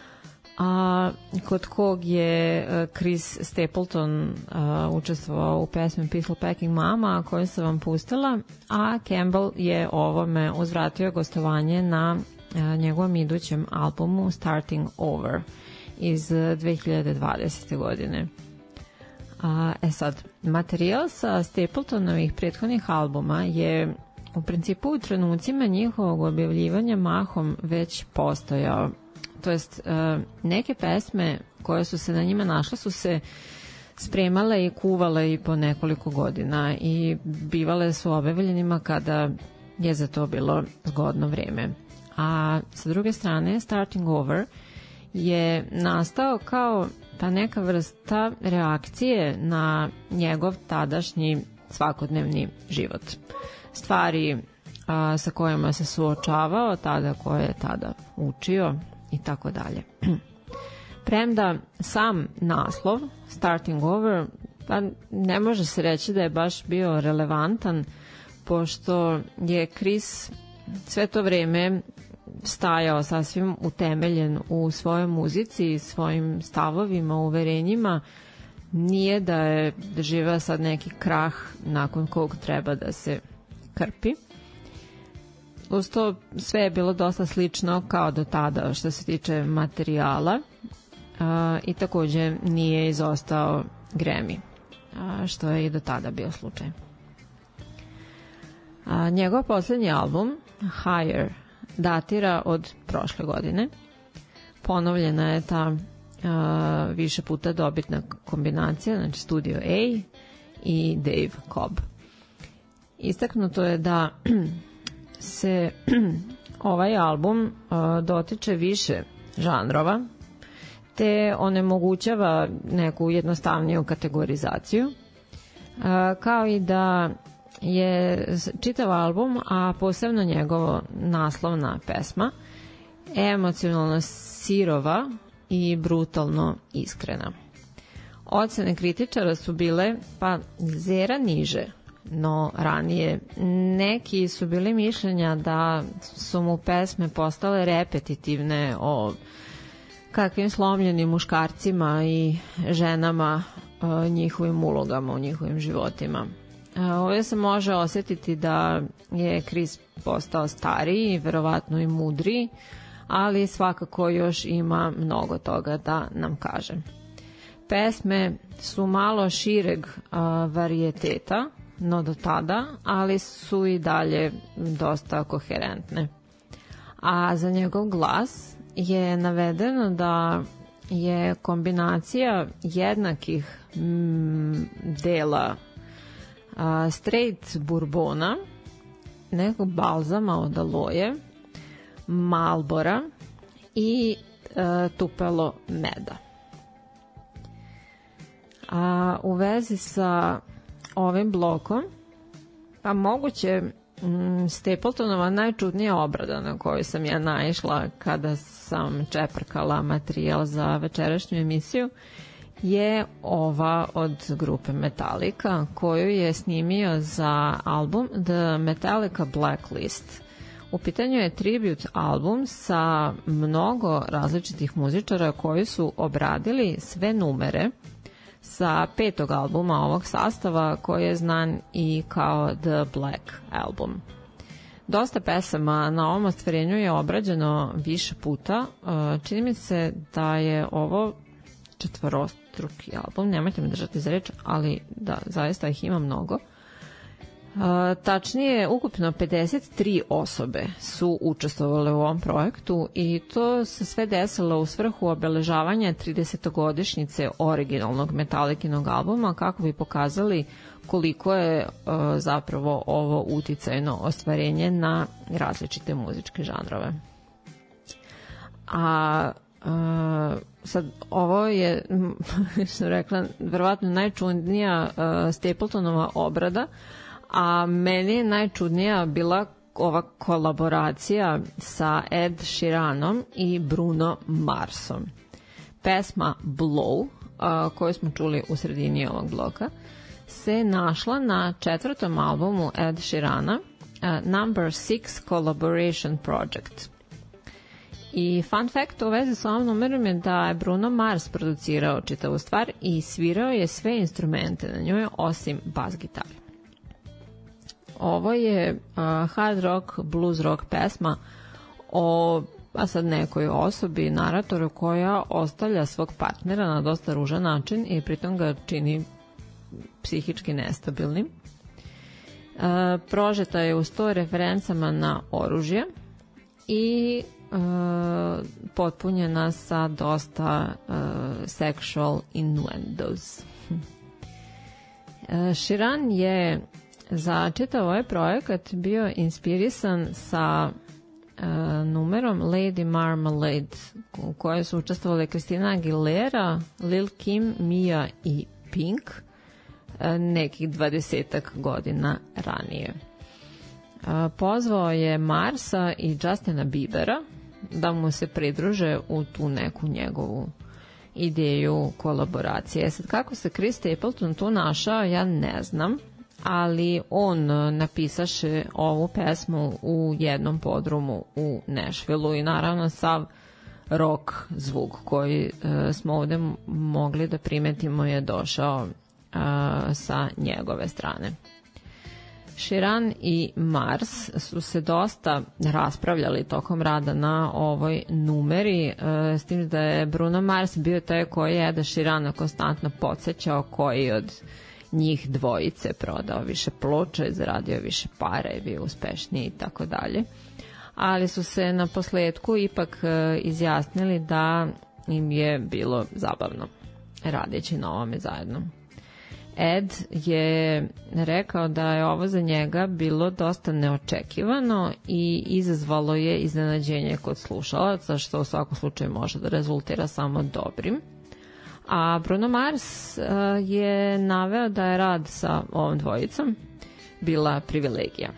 kod kog je Chris Stapleton učestvovao u pesmi Peaceful Packing Mama koju sam vam pustila, a Campbell je ovome uzvratio gostovanje na njegovom idućem albumu Starting Over iz 2020. godine. Sad, materijal sa Stapletonovih prethodnih albuma je u principu u trenucima njihovog objavljivanja mahom već postojao. To jest, neke pesme koje su se na njima našle su se spremale i kuvale i po nekoliko godina i bivale su objavljenima kada je za to bilo zgodno vreme. A sa druge strane, Starting Over je nastao kao ta neka vrsta reakcije na njegov tadašnji svakodnevni život. Stvari sa kojima se suočavao, tada koje je tada učio i tako dalje. Premda sam naslov Starting Over pa ne može se reći da je baš bio relevantan, pošto je Chris sve to vreme stajao sasvim utemeljen u svojoj muzici, svojim stavovima, uverenjima. Nije da je doživao sad neki krah nakon kog treba da se krpi. Uz to sve je bilo dosta slično kao do tada što se tiče materijala i takođe nije izostao Grammy, što je i do tada bio slučaj. Njegov poslednji album, Higher, datira od prošle godine. Ponovljena je ta više puta dobitna kombinacija, znači Studio A i Dave Cobb. Istaknuto je da se ovaj album dotiče više žanrova, te onemogućava neku jednostavniju kategorizaciju, kao i da je čitav album, a posebno njegovo naslovna pesma, emocionalno sirova i brutalno iskrena. Ocene kritičara su bile pa zera niže, no ranije. Neki su bili mišljenja da su mu pesme postale repetitivne o kakvim slomljenim muškarcima i ženama, njihovim ulogama u njihovim životima. Ovdje se može osjetiti da je Chris postao stariji, verovatno i mudriji, ali svakako još ima mnogo toga da nam kaže. Pesme su malo šireg varijeteta, no do tada, ali su i dalje dosta koherentne. A za njegov glas je navedeno da je kombinacija jednakih dela straight bourbona, nekog balzama od aloje, Marlbora i tupelo meda. U vezi sa ovim blokom, pa moguće Stapletonova najčudnija obrada na koju sam ja naišla kada sam čeprkala materijal za večerašnju emisiju je ova od grupe Metallica, koju je snimio za album The Metallica Blacklist. U pitanju je tribute album sa mnogo različitih muzičara koji su obradili sve numere sa 5. albuma ovog sastava, koji je znan i kao The Black Album. Dosta pesama na ovom ostvarenju je obrađeno više puta. Čini mi se da je ovo četvorostruki album, nemojte me držati za reč, ali da, zaista ih ima mnogo. Tačnije, ukupno 53 osobe su učestvovale u ovom projektu i to se sve desilo u svrhu obeležavanja 30-godišnjice originalnog Metallikinog albuma, kako bi pokazali koliko je zapravo ovo uticajno ostvarenje na različite muzičke žanrove. Sad, ovo je, što sam rekla, verovatno najčudnija Stapletonova obrada, a meni je najčudnija bila ova kolaboracija sa Ed Sheeranom i Bruno Marsom. Pesma Blow koju smo čuli u sredini ovog bloka, se našla na 4. albumu Ed Sheerana, Number 6 Collaboration Project. I fun fact u vezi s ovom numerom je da je Bruno Mars producirao čitavu stvar i svirao je sve instrumente na njoj osim bas gitare. Ovo je hard rock, blues rock pesma o sad nekoj osobi, naratoru koja ostavlja svog partnera na dosta ružan način i pritom ga čini psihički nestabilnim. Prožeta je uz to referencama na oružje i potpunjena sa dosta sexual innuendos. Sheeran je za čitav ovaj projekat bio inspirisan sa numerom Lady Marmalade u kojoj su učestvovali Christina Aguilera, Lil Kim, Mia i Pink nekih 20 godina ranije. Pozvao je Marsa i Justina Biebera da mu se pridruže u tu neku njegovu ideju kolaboracije. Sad kako se Chris Stapleton tu našao, ja ne znam, ali on napisaše ovu pesmu u jednom podrumu u Nashvilleu i naravno sav rock zvuk koji smo ovde mogli da primetimo je došao sa njegove strane. Sheeran i Mars su se dosta raspravljali tokom rada na ovoj numeri, s tim da je Bruno Mars bio taj koji je Eda Sheerana konstantno podsjećao koji od njih dvojice prodao više ploča i zaradio više para i bio uspešniji i tako dalje. Ali su se na posledku ipak izjasnili da im je bilo zabavno radeći na ovome zajedno. Ed je rekao da je ovo za njega bilo dosta neočekivano i izazvalo je iznenađenje kod slušalaca, što u svakom slučaju može da rezultira samo dobrim. A Bruno Mars je naveo da je rad sa ovom dvojicom bila privilegija.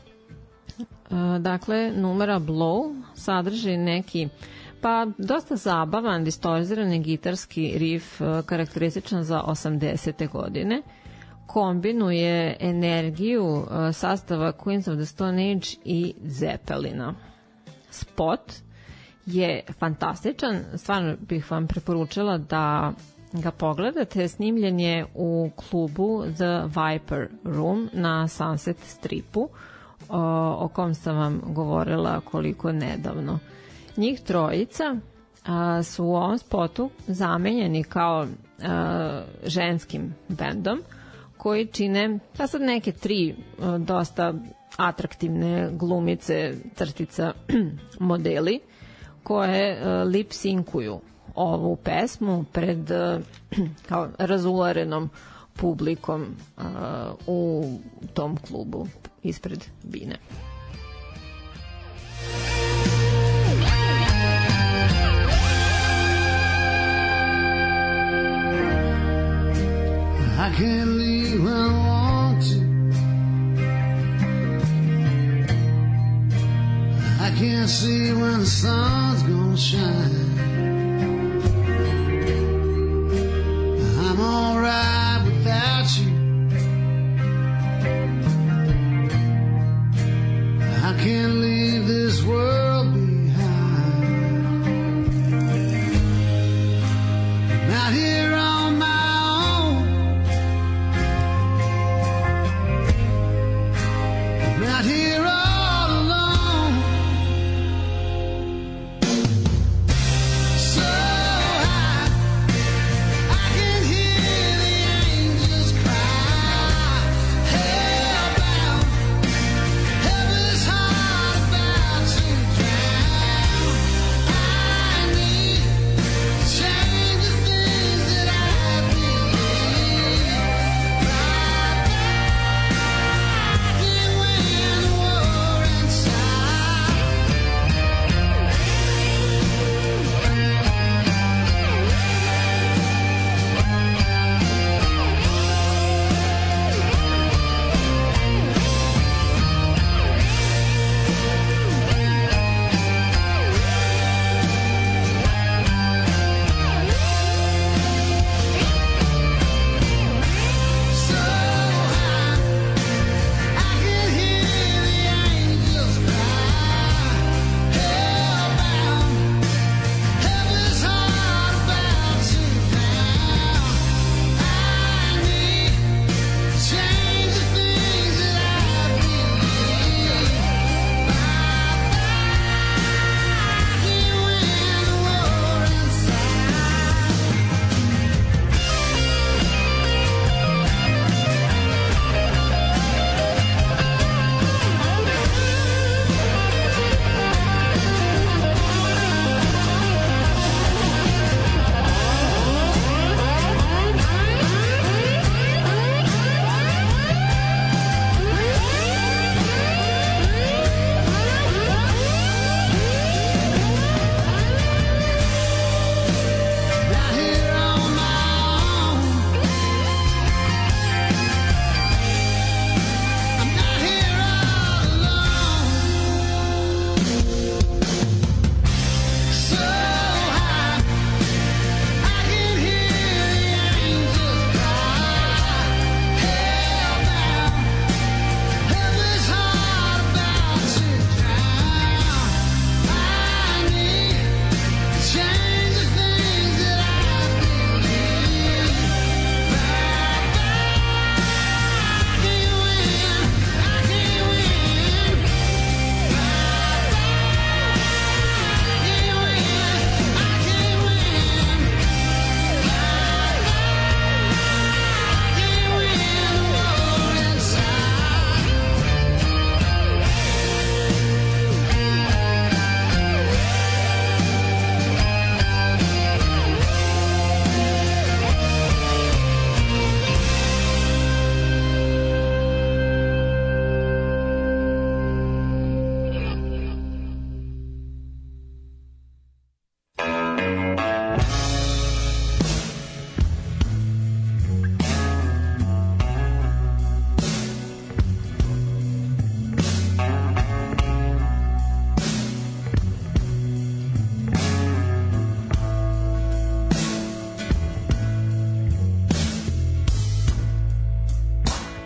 Dakle, numera Blow sadrži neki dosta zabavan, distorzirani gitarski riff karakterističan za 80. godine. Kombinuje energiju sastava Queens of the Stone Age i Zeppelina. Spot je fantastičan, stvarno bih vam preporučila da ga pogledate. Snimljen je u klubu The Viper Room na Sunset Stripu, o kom sam vam govorila koliko nedavno. Njih trojica su u ovom spotu zamenjeni kao ženskim bendom koji čine sad neke 3 dosta atraktivne glumice, crtica modeli koje lip-sinkuju ovu pesmu pred kao razularenom publikom u tom klubu ispred bine. I can't leave when I want to. I can't see when the sun's gonna shine. I'm alright without you. I can't leave this world behind. I'm out here on my out here all alone, so high I can hear the angels cry, hellbound, heaven's heart about to drown. I need to change the things that I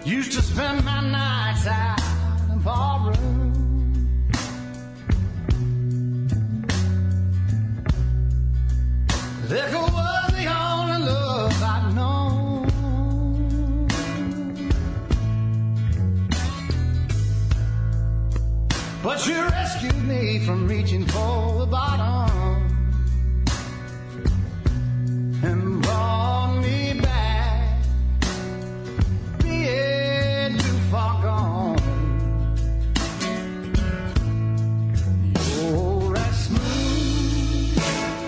Used to spend my nights out in ballroom. Liquor was the only love I'd known. But you rescued me from reaching for the bottom and brought me back, being too far gone. You're as smooth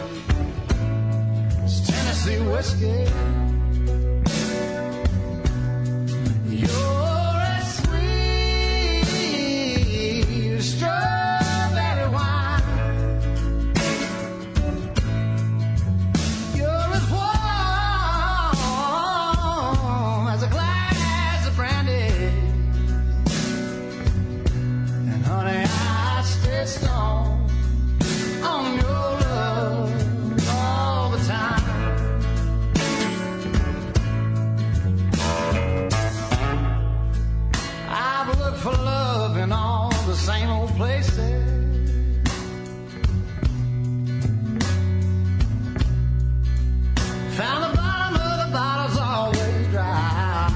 as Tennessee whiskey. You're as sweet as strawberry wine. You're as warm as a glass of brandy. And honey, I stay strong on your love all the time. I've looked for love in all the same old places. Found the bottom of the bottle's always dry.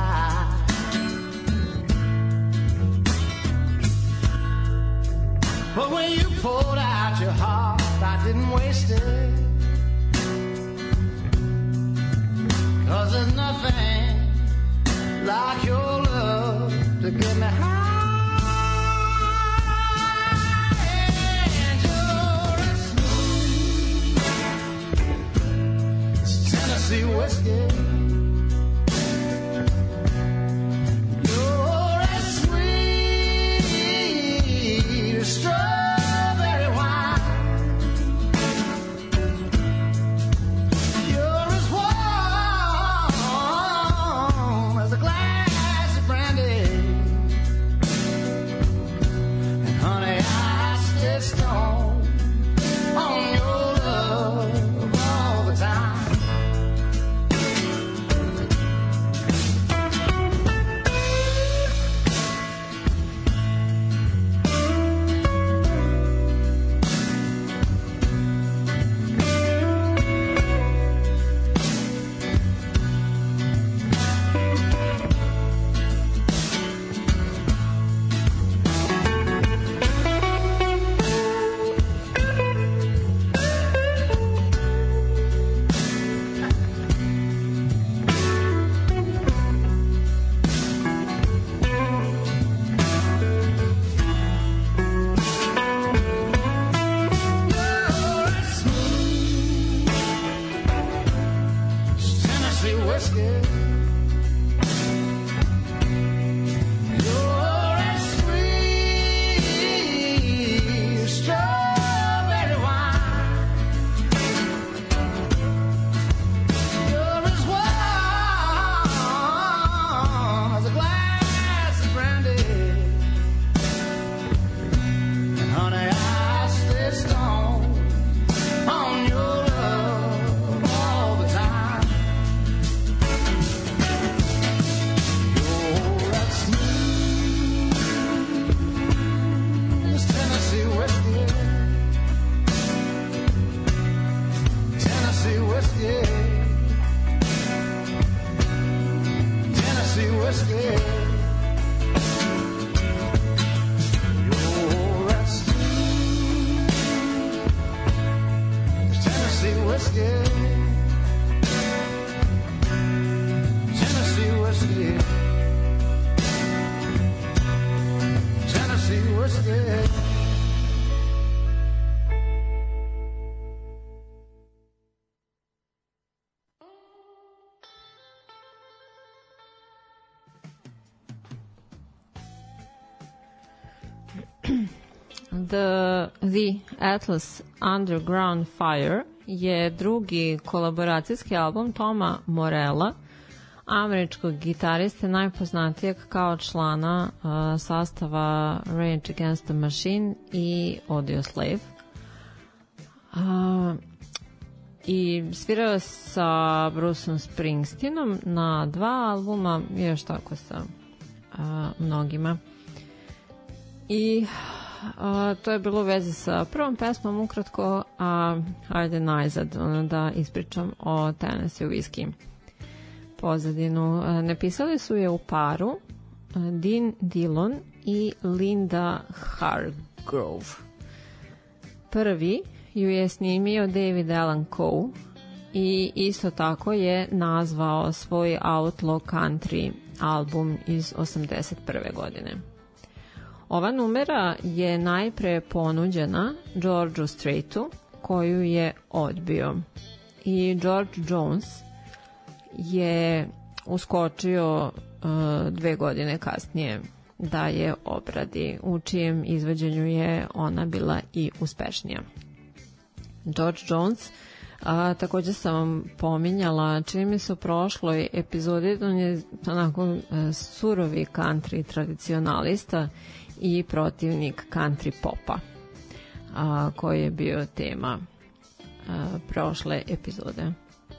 But when you poured out your heart, I didn't waste it. 'Cause there's nothing like your love to get me high. And you're as smooth as Tennessee whiskey. You're as sweet as strawberry wine. You're as warm as a glass of brandy. And honey, I stay strong on your love all the time. You're as smooth as Tennessee whiskey. You're as sweet as strawberry wine. You're as warm as a glass of brandy. And honey, I stay strong on your love all the time. You're as smooth as Tennessee whiskey. Tennessee whiskey. Tennessee whiskey. You're as smooth as Tennessee whiskey. Tennessee whiskey. Tennessee whiskey. The Atlas Underground Fire je drugi kolaboracijski album Toma Morella, američkog gitariste najpoznatijeg kao člana sastava Rage Against the Machine i Audioslave. i svirao sa Bruceom Springsteenom na 2 albuma i još tako sa mnogima. I to je bilo u vezi sa prvom pesmom ukratko, a hajde najzad da ispričam o Tennessee Whiskey. Pozadinu napisali su je u paru Dean Dillon i Linda Hargrove. Prvi ju je snimio David Allan Coe i isto tako je nazvao svoj Outlaw Country album iz 81. godine. Ova numera je najpre ponuđena Georgeu Streitu, koju je odbio. I George Jones je uskočio 2 godine kasnije da je obradi, u čijem izvođenju je ona bila i uspešnija. George Jones, također sam vam pominjala, čini mi se u prošloj epizodi, on je onako surovi country tradicionalista i protivnik country popa, koji je bio tema prošle epizode.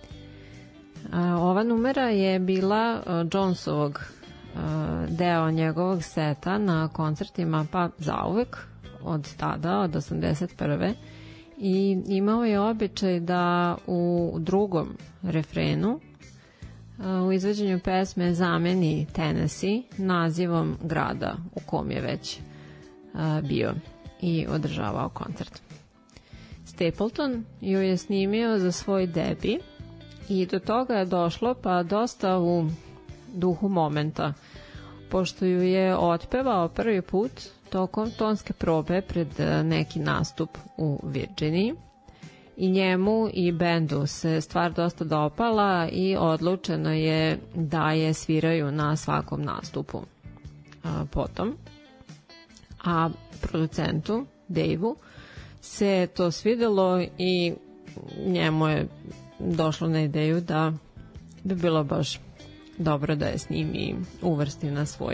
Ova numera je bila Jonesovog deo njegovog seta na koncertima pa zauvek od tada, od 81. I imao je običaj da u drugom refrenu u izvođenju pesme zameni Tennessee nazivom grada u kom je već bio i održavao koncert. Stapleton ju je snimio za svoj debi i do toga je došlo pa dosta u duhu momenta, pošto ju je otpevao prvi put tokom tonske probe pred neki nastup u Virginiji i njemu i bendu se stvar dosta dopala i odlučeno je da je sviraju na svakom nastupu potom. A producentu Dave-u se to svidelo i njemu je došlo na ideju da bi bilo baš dobro da je s njim i uvrsti na svoj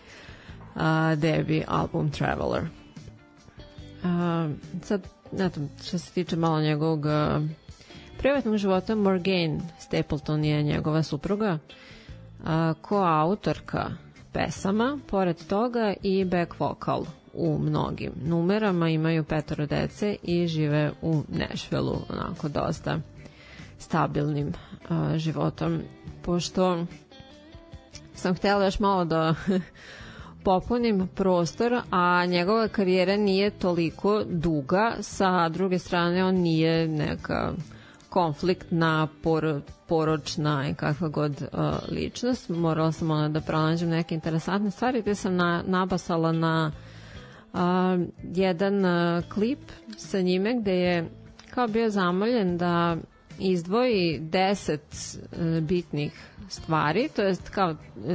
debi album Traveler. Sad, što se tiče malo njegovog privatnog života, Morgane Stapleton je njegova supruga, koautorka pesama, pored toga i back vocal u mnogim numerama, imaju 5 dece i žive u Nashvilleu, onako dosta stabilnim životom. Pošto sam htjela još malo da popunim prostor, a njegova karijera nije toliko duga, sa druge strane on nije neka konfliktna, poročna i kakva god ličnost. Morala sam ona da pronađem neke interesantne stvari, gde sam nabasala na jedan klip sa njime gde je kao bio zamoljen da izdvoji 10 bitnih stvari, to jest kao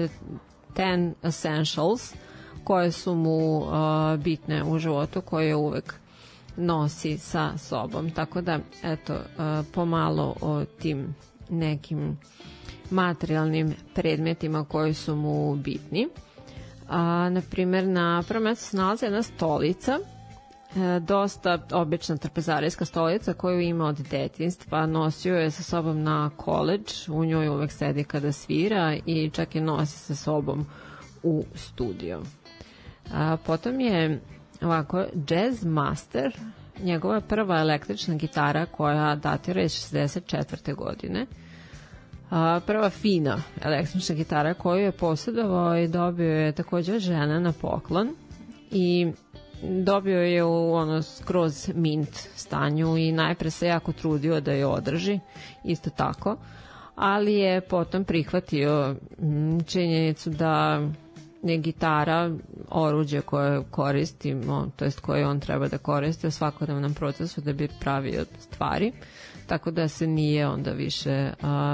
10 essentials koje su mu bitne u životu, koje uvek nosi sa sobom. Tako da, eto, pomalo o tim nekim materijalnim predmetima koji su mu bitni. Naprimjer, na prvom mjestu se nalazi jedna stolica, dosta obična trpezarijska stolica koju ima od detinjstva, nosio je sa sobom na koledž, u njoj uvek sedi kada svira i čak je nosi sa sobom u studio. Potom je ovako Jazz Master, njegova prva električna gitara koja datira iz 64. godine. Prva fina električna gitara koju je posjedovao i dobio je također žena na poklon i dobio je u ono skroz mint stanju i najpre se jako trudio da je održi, isto tako, ali je potom prihvatio činjenicu da je gitara oruđe koje koristimo, to jest koje on treba da koristi u svakodnevnom procesu da bi pravio stvari, tako da se nije onda više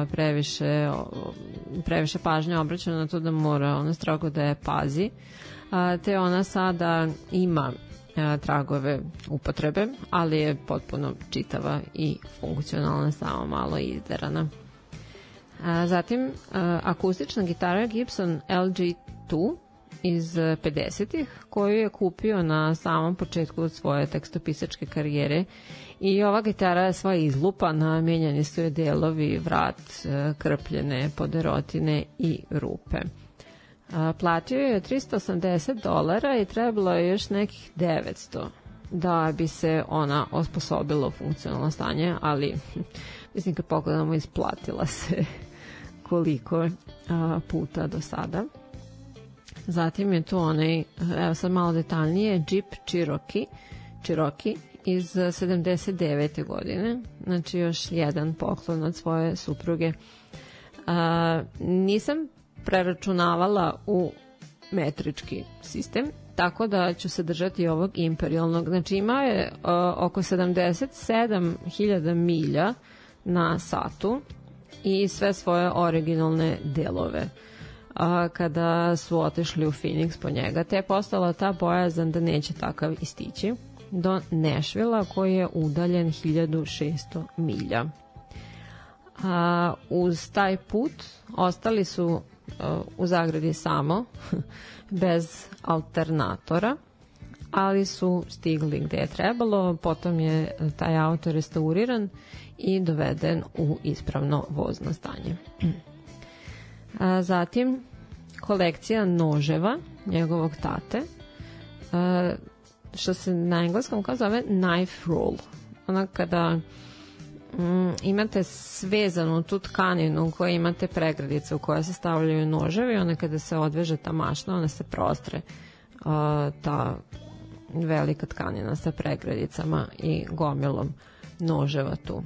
previše pažnje obraćano na to da mora ona strogo da je pazi, te ona sada ima tragove upotrebe, ali je potpuno čitava i funkcionalna, samo malo izderana. Zatim akustična gitara Gibson LG2 iz 50-ih koju je kupio na samom početku svoje tekstopisačke karijere i ova gitara je sva izlupana, mijenjani su je delovi, vrat, krpljene poderotine i rupe. Platio je $380 i trebalo je još nekih 900 da bi se ona osposobila u funkcionalno stanje, ali mislim kad pogledamo isplatila se koliko puta do sada. Zatim je tu onaj, evo sad malo detaljnije, Jeep Cherokee iz 79. godine, znači još jedan poklon od svoje supruge. Nisam preračunavala u metrički sistem, tako da ću se držati ovog imperialnog. Znači ima je oko 77.000 milja na satu i sve svoje originalne delove. Kada su otišli u Phoenix po njega, te je postala ta bojazan da neće takav istići do Nashvilla koji je udaljen 1600 milja. Uz taj put ostali su u zagradi samo bez alternatora, ali su stigli gde je trebalo. Potom je taj auto restauriran i doveden u ispravno vozno stanje. Zatim kolekcija noževa njegovog tate, što se na engleskom kao zove knife roll. Ona kada imate svezanu tu tkaninu u kojoj imate pregradice u kojoj se stavljaju noževi, ona kada se odveže ta mašna, ona se prostre ta velika tkanina sa pregradicama i gomilom noževa tu.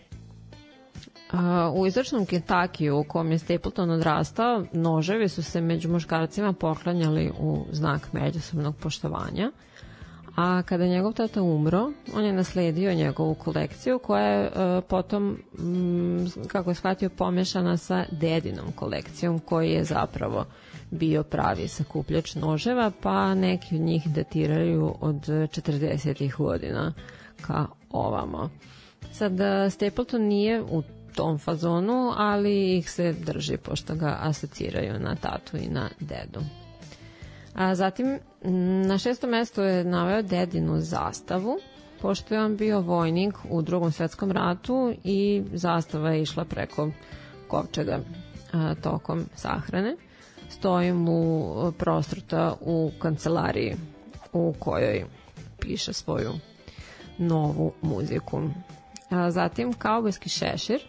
U istočnom Kentakiju u kom je Stapleton odrastao, noževi su se među muškarcima poklanjali u znak međusobnog poštovanja, a kada je njegov tata umro, on je nasledio njegovu kolekciju koja je potom, kako je shvatio, pomešana sa dedinom kolekcijom koji je zapravo bio pravi sakupljač noževa, pa neki od njih datiraju od 40. godina ka ovamo. Sad, Stapleton nije u tom fazonu, ali ih se drži pošto ga asociraju na tatu i na dedu. A zatim na 6. mesto je naveo dedinu zastavu, pošto je on bio vojnik u Drugom svetskom ratu i zastava je išla preko kovčega tokom sahrane. Stoji mu prostruta u kancelariji u kojoj piše svoju novu muziku. Zatim kaubojski šešir.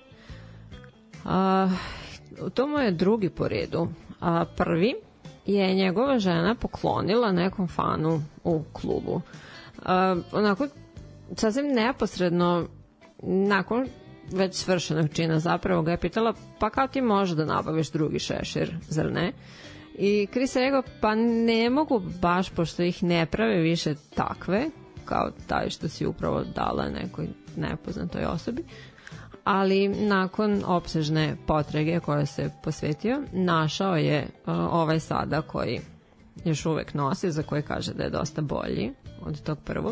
To mu je drugi po redu. Prvi je njegova žena poklonila nekom fanu u klubu. Onako, sasvim neposredno, nakon već svršenog čina zapravo ga je pitala, pa kao ti možeš da nabaviš drugi šešir, zar ne? I Chris je rekao, pa ne mogu baš, pošto ih ne prave više takve, kao taj što si upravo dala nekoj nepoznatoj osobi. Ali nakon opsežne potrage koje se posvetio, našao je ovaj sada koji još uvek nosi, za koji kaže da je dosta bolji od tog prvog.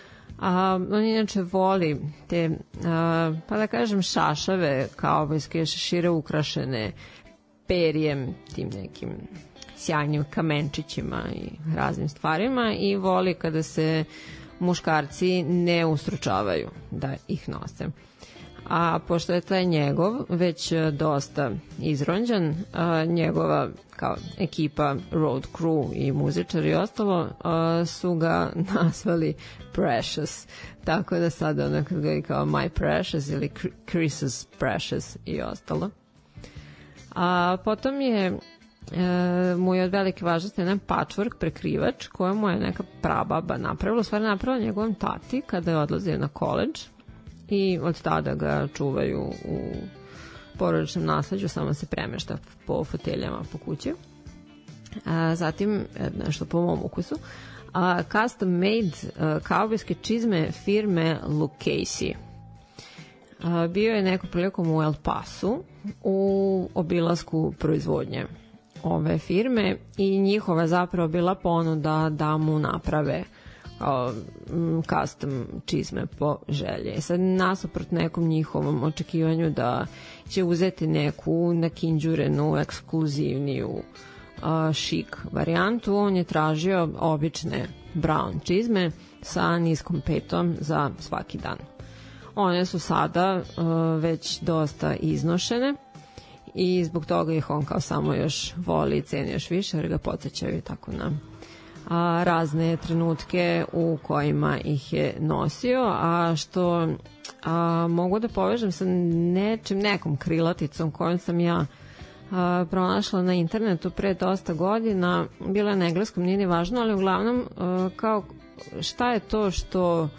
On inače voli te, pa da kažem, šašave kaubojske šešire ukrašene perjem, tim nekim sjajnim kamenčićima i raznim stvarima, i voli kada se muškarci ne ustručavaju da ih nose. A pošto je taj njegov već dosta izronđan, njegova kao ekipa road crew i muzičari i ostalo su ga nazvali Precious, tako da sada ono kad ga je kao My Precious ili Chris's Precious i ostalo. A potom je mu je od velike važnosti jedan patchwork prekrivač koju mu je neka prababa napravila, u stvari napravila njegovom tati kada je odlazio na koledž, i od tada ga čuvaju u porodičnom nasleđu, samo se premešta po foteljama po kući. Zatim, nešto po mom ukusu, custom made kaubojske čizme firme Lucchese. Bio je nekom prilikom u El Pasu u obilasku proizvodnje ove firme i njihova zapravo bila ponuda da mu naprave custom čizme po želje. Sad, nasuprot nekom njihovom očekivanju da će uzeti neku nakinđurenu, ekskluzivniju šik varijantu, on je tražio obične brown čizme sa niskom petom za svaki dan. One su sada već dosta iznošene i zbog toga ih on kao samo još voli i ceni još više, jer ga podsjećaju tako na razne trenutke u kojima ih je nosio, a što mogu da povežem sa nekom krilaticom kojom sam ja pronašla na internetu pre dosta godina, bila je na engleskom, nije ni važno, ali uglavnom kao šta je to što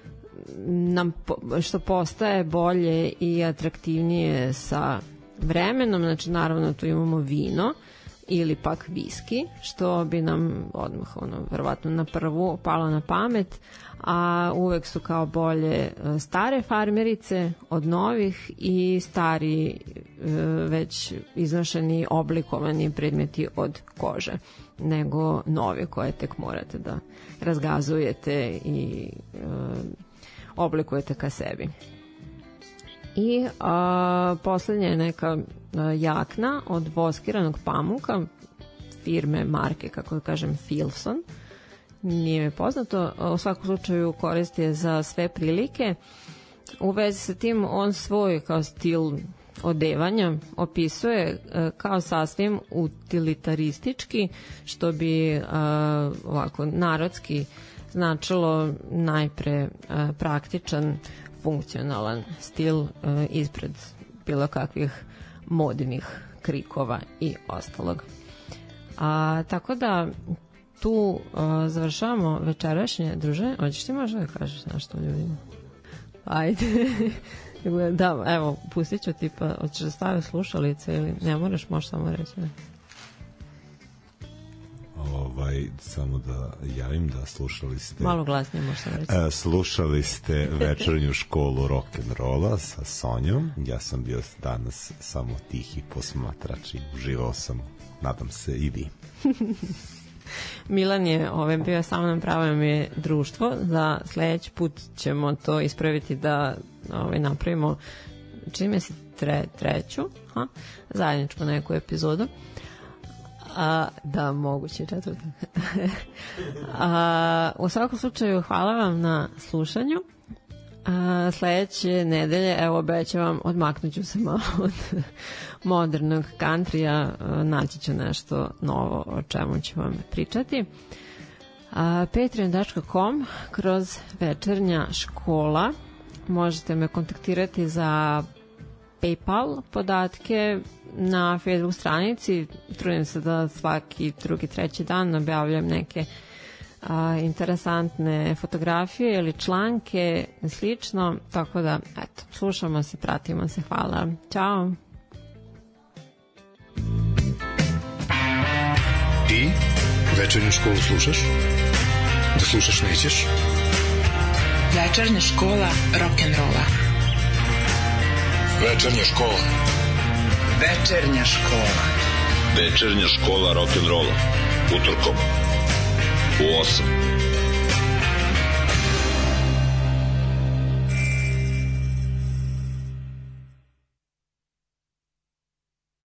postaje bolje i atraktivnije sa vremenom. Znači naravno tu imamo vino ili pak viski, što bi nam odmah verovatno na prvu palo na pamet, a uvek su kao bolje stare farmerice od novih i stari već iznošeni oblikovani predmeti od kože nego nove koje tek morate da razgazujete i oblikujete ka sebi. I poslednja je neka jakna od voskiranog pamuka firme, marke, kako da kažem, Filson. Nije mi poznato. U svakom slučaju koristi je za sve prilike. U vezi sa tim on svoj kao stil odevanja opisuje kao sasvim utilitaristički, što bi ovako narodski značilo najpre praktičan, funkcionalan stil ispred bilo kakvih modnih krikova i ostalog. Tako da tu završavamo večerašnje druženje. Hoćeš ti možda da kažeš nešto ljudima? Ajde. Da, evo, pustit ću ti, pa hoćeš da staviš slušalice ili ne moraš, možeš samo reći. Samo da javim da slušali ste... Malo glasnije možeš sam reći. Slušali ste večernju školu rock'n'rolla sa Sonjom. Ja sam bio danas samo tihi posmatrač i uživao sam, nadam se i vi. Milan je bio samo nam pravo mi društvo. Za sledeći put ćemo to ispraviti da napravimo, čini mi se treću zajedničku neku epizodu. Da, moguće četvrta. U svakom slučaju hvala vam na slušanju. Sledeće nedelje, evo obećavam, odmaknuću se malo od modernog countrya, naći ću nešto novo o čemu ću vam pričati. Patreon.com kroz večernja škola možete me kontaktirati za PayPal podatke na Facebook stranici. Trudim se da svaki drugi, treći dan objavljam neke interesantne fotografije ili članke, slično, tako da, eto, slušamo se, pratimo se, hvala. Ćao! Ti večernju školu slušaš? Da slušaš nećeš? Večernja škola rock'n'rolla. Večernja škola. Večernja škola. Večernja škola rock'n'rolla. Utorkom u 8.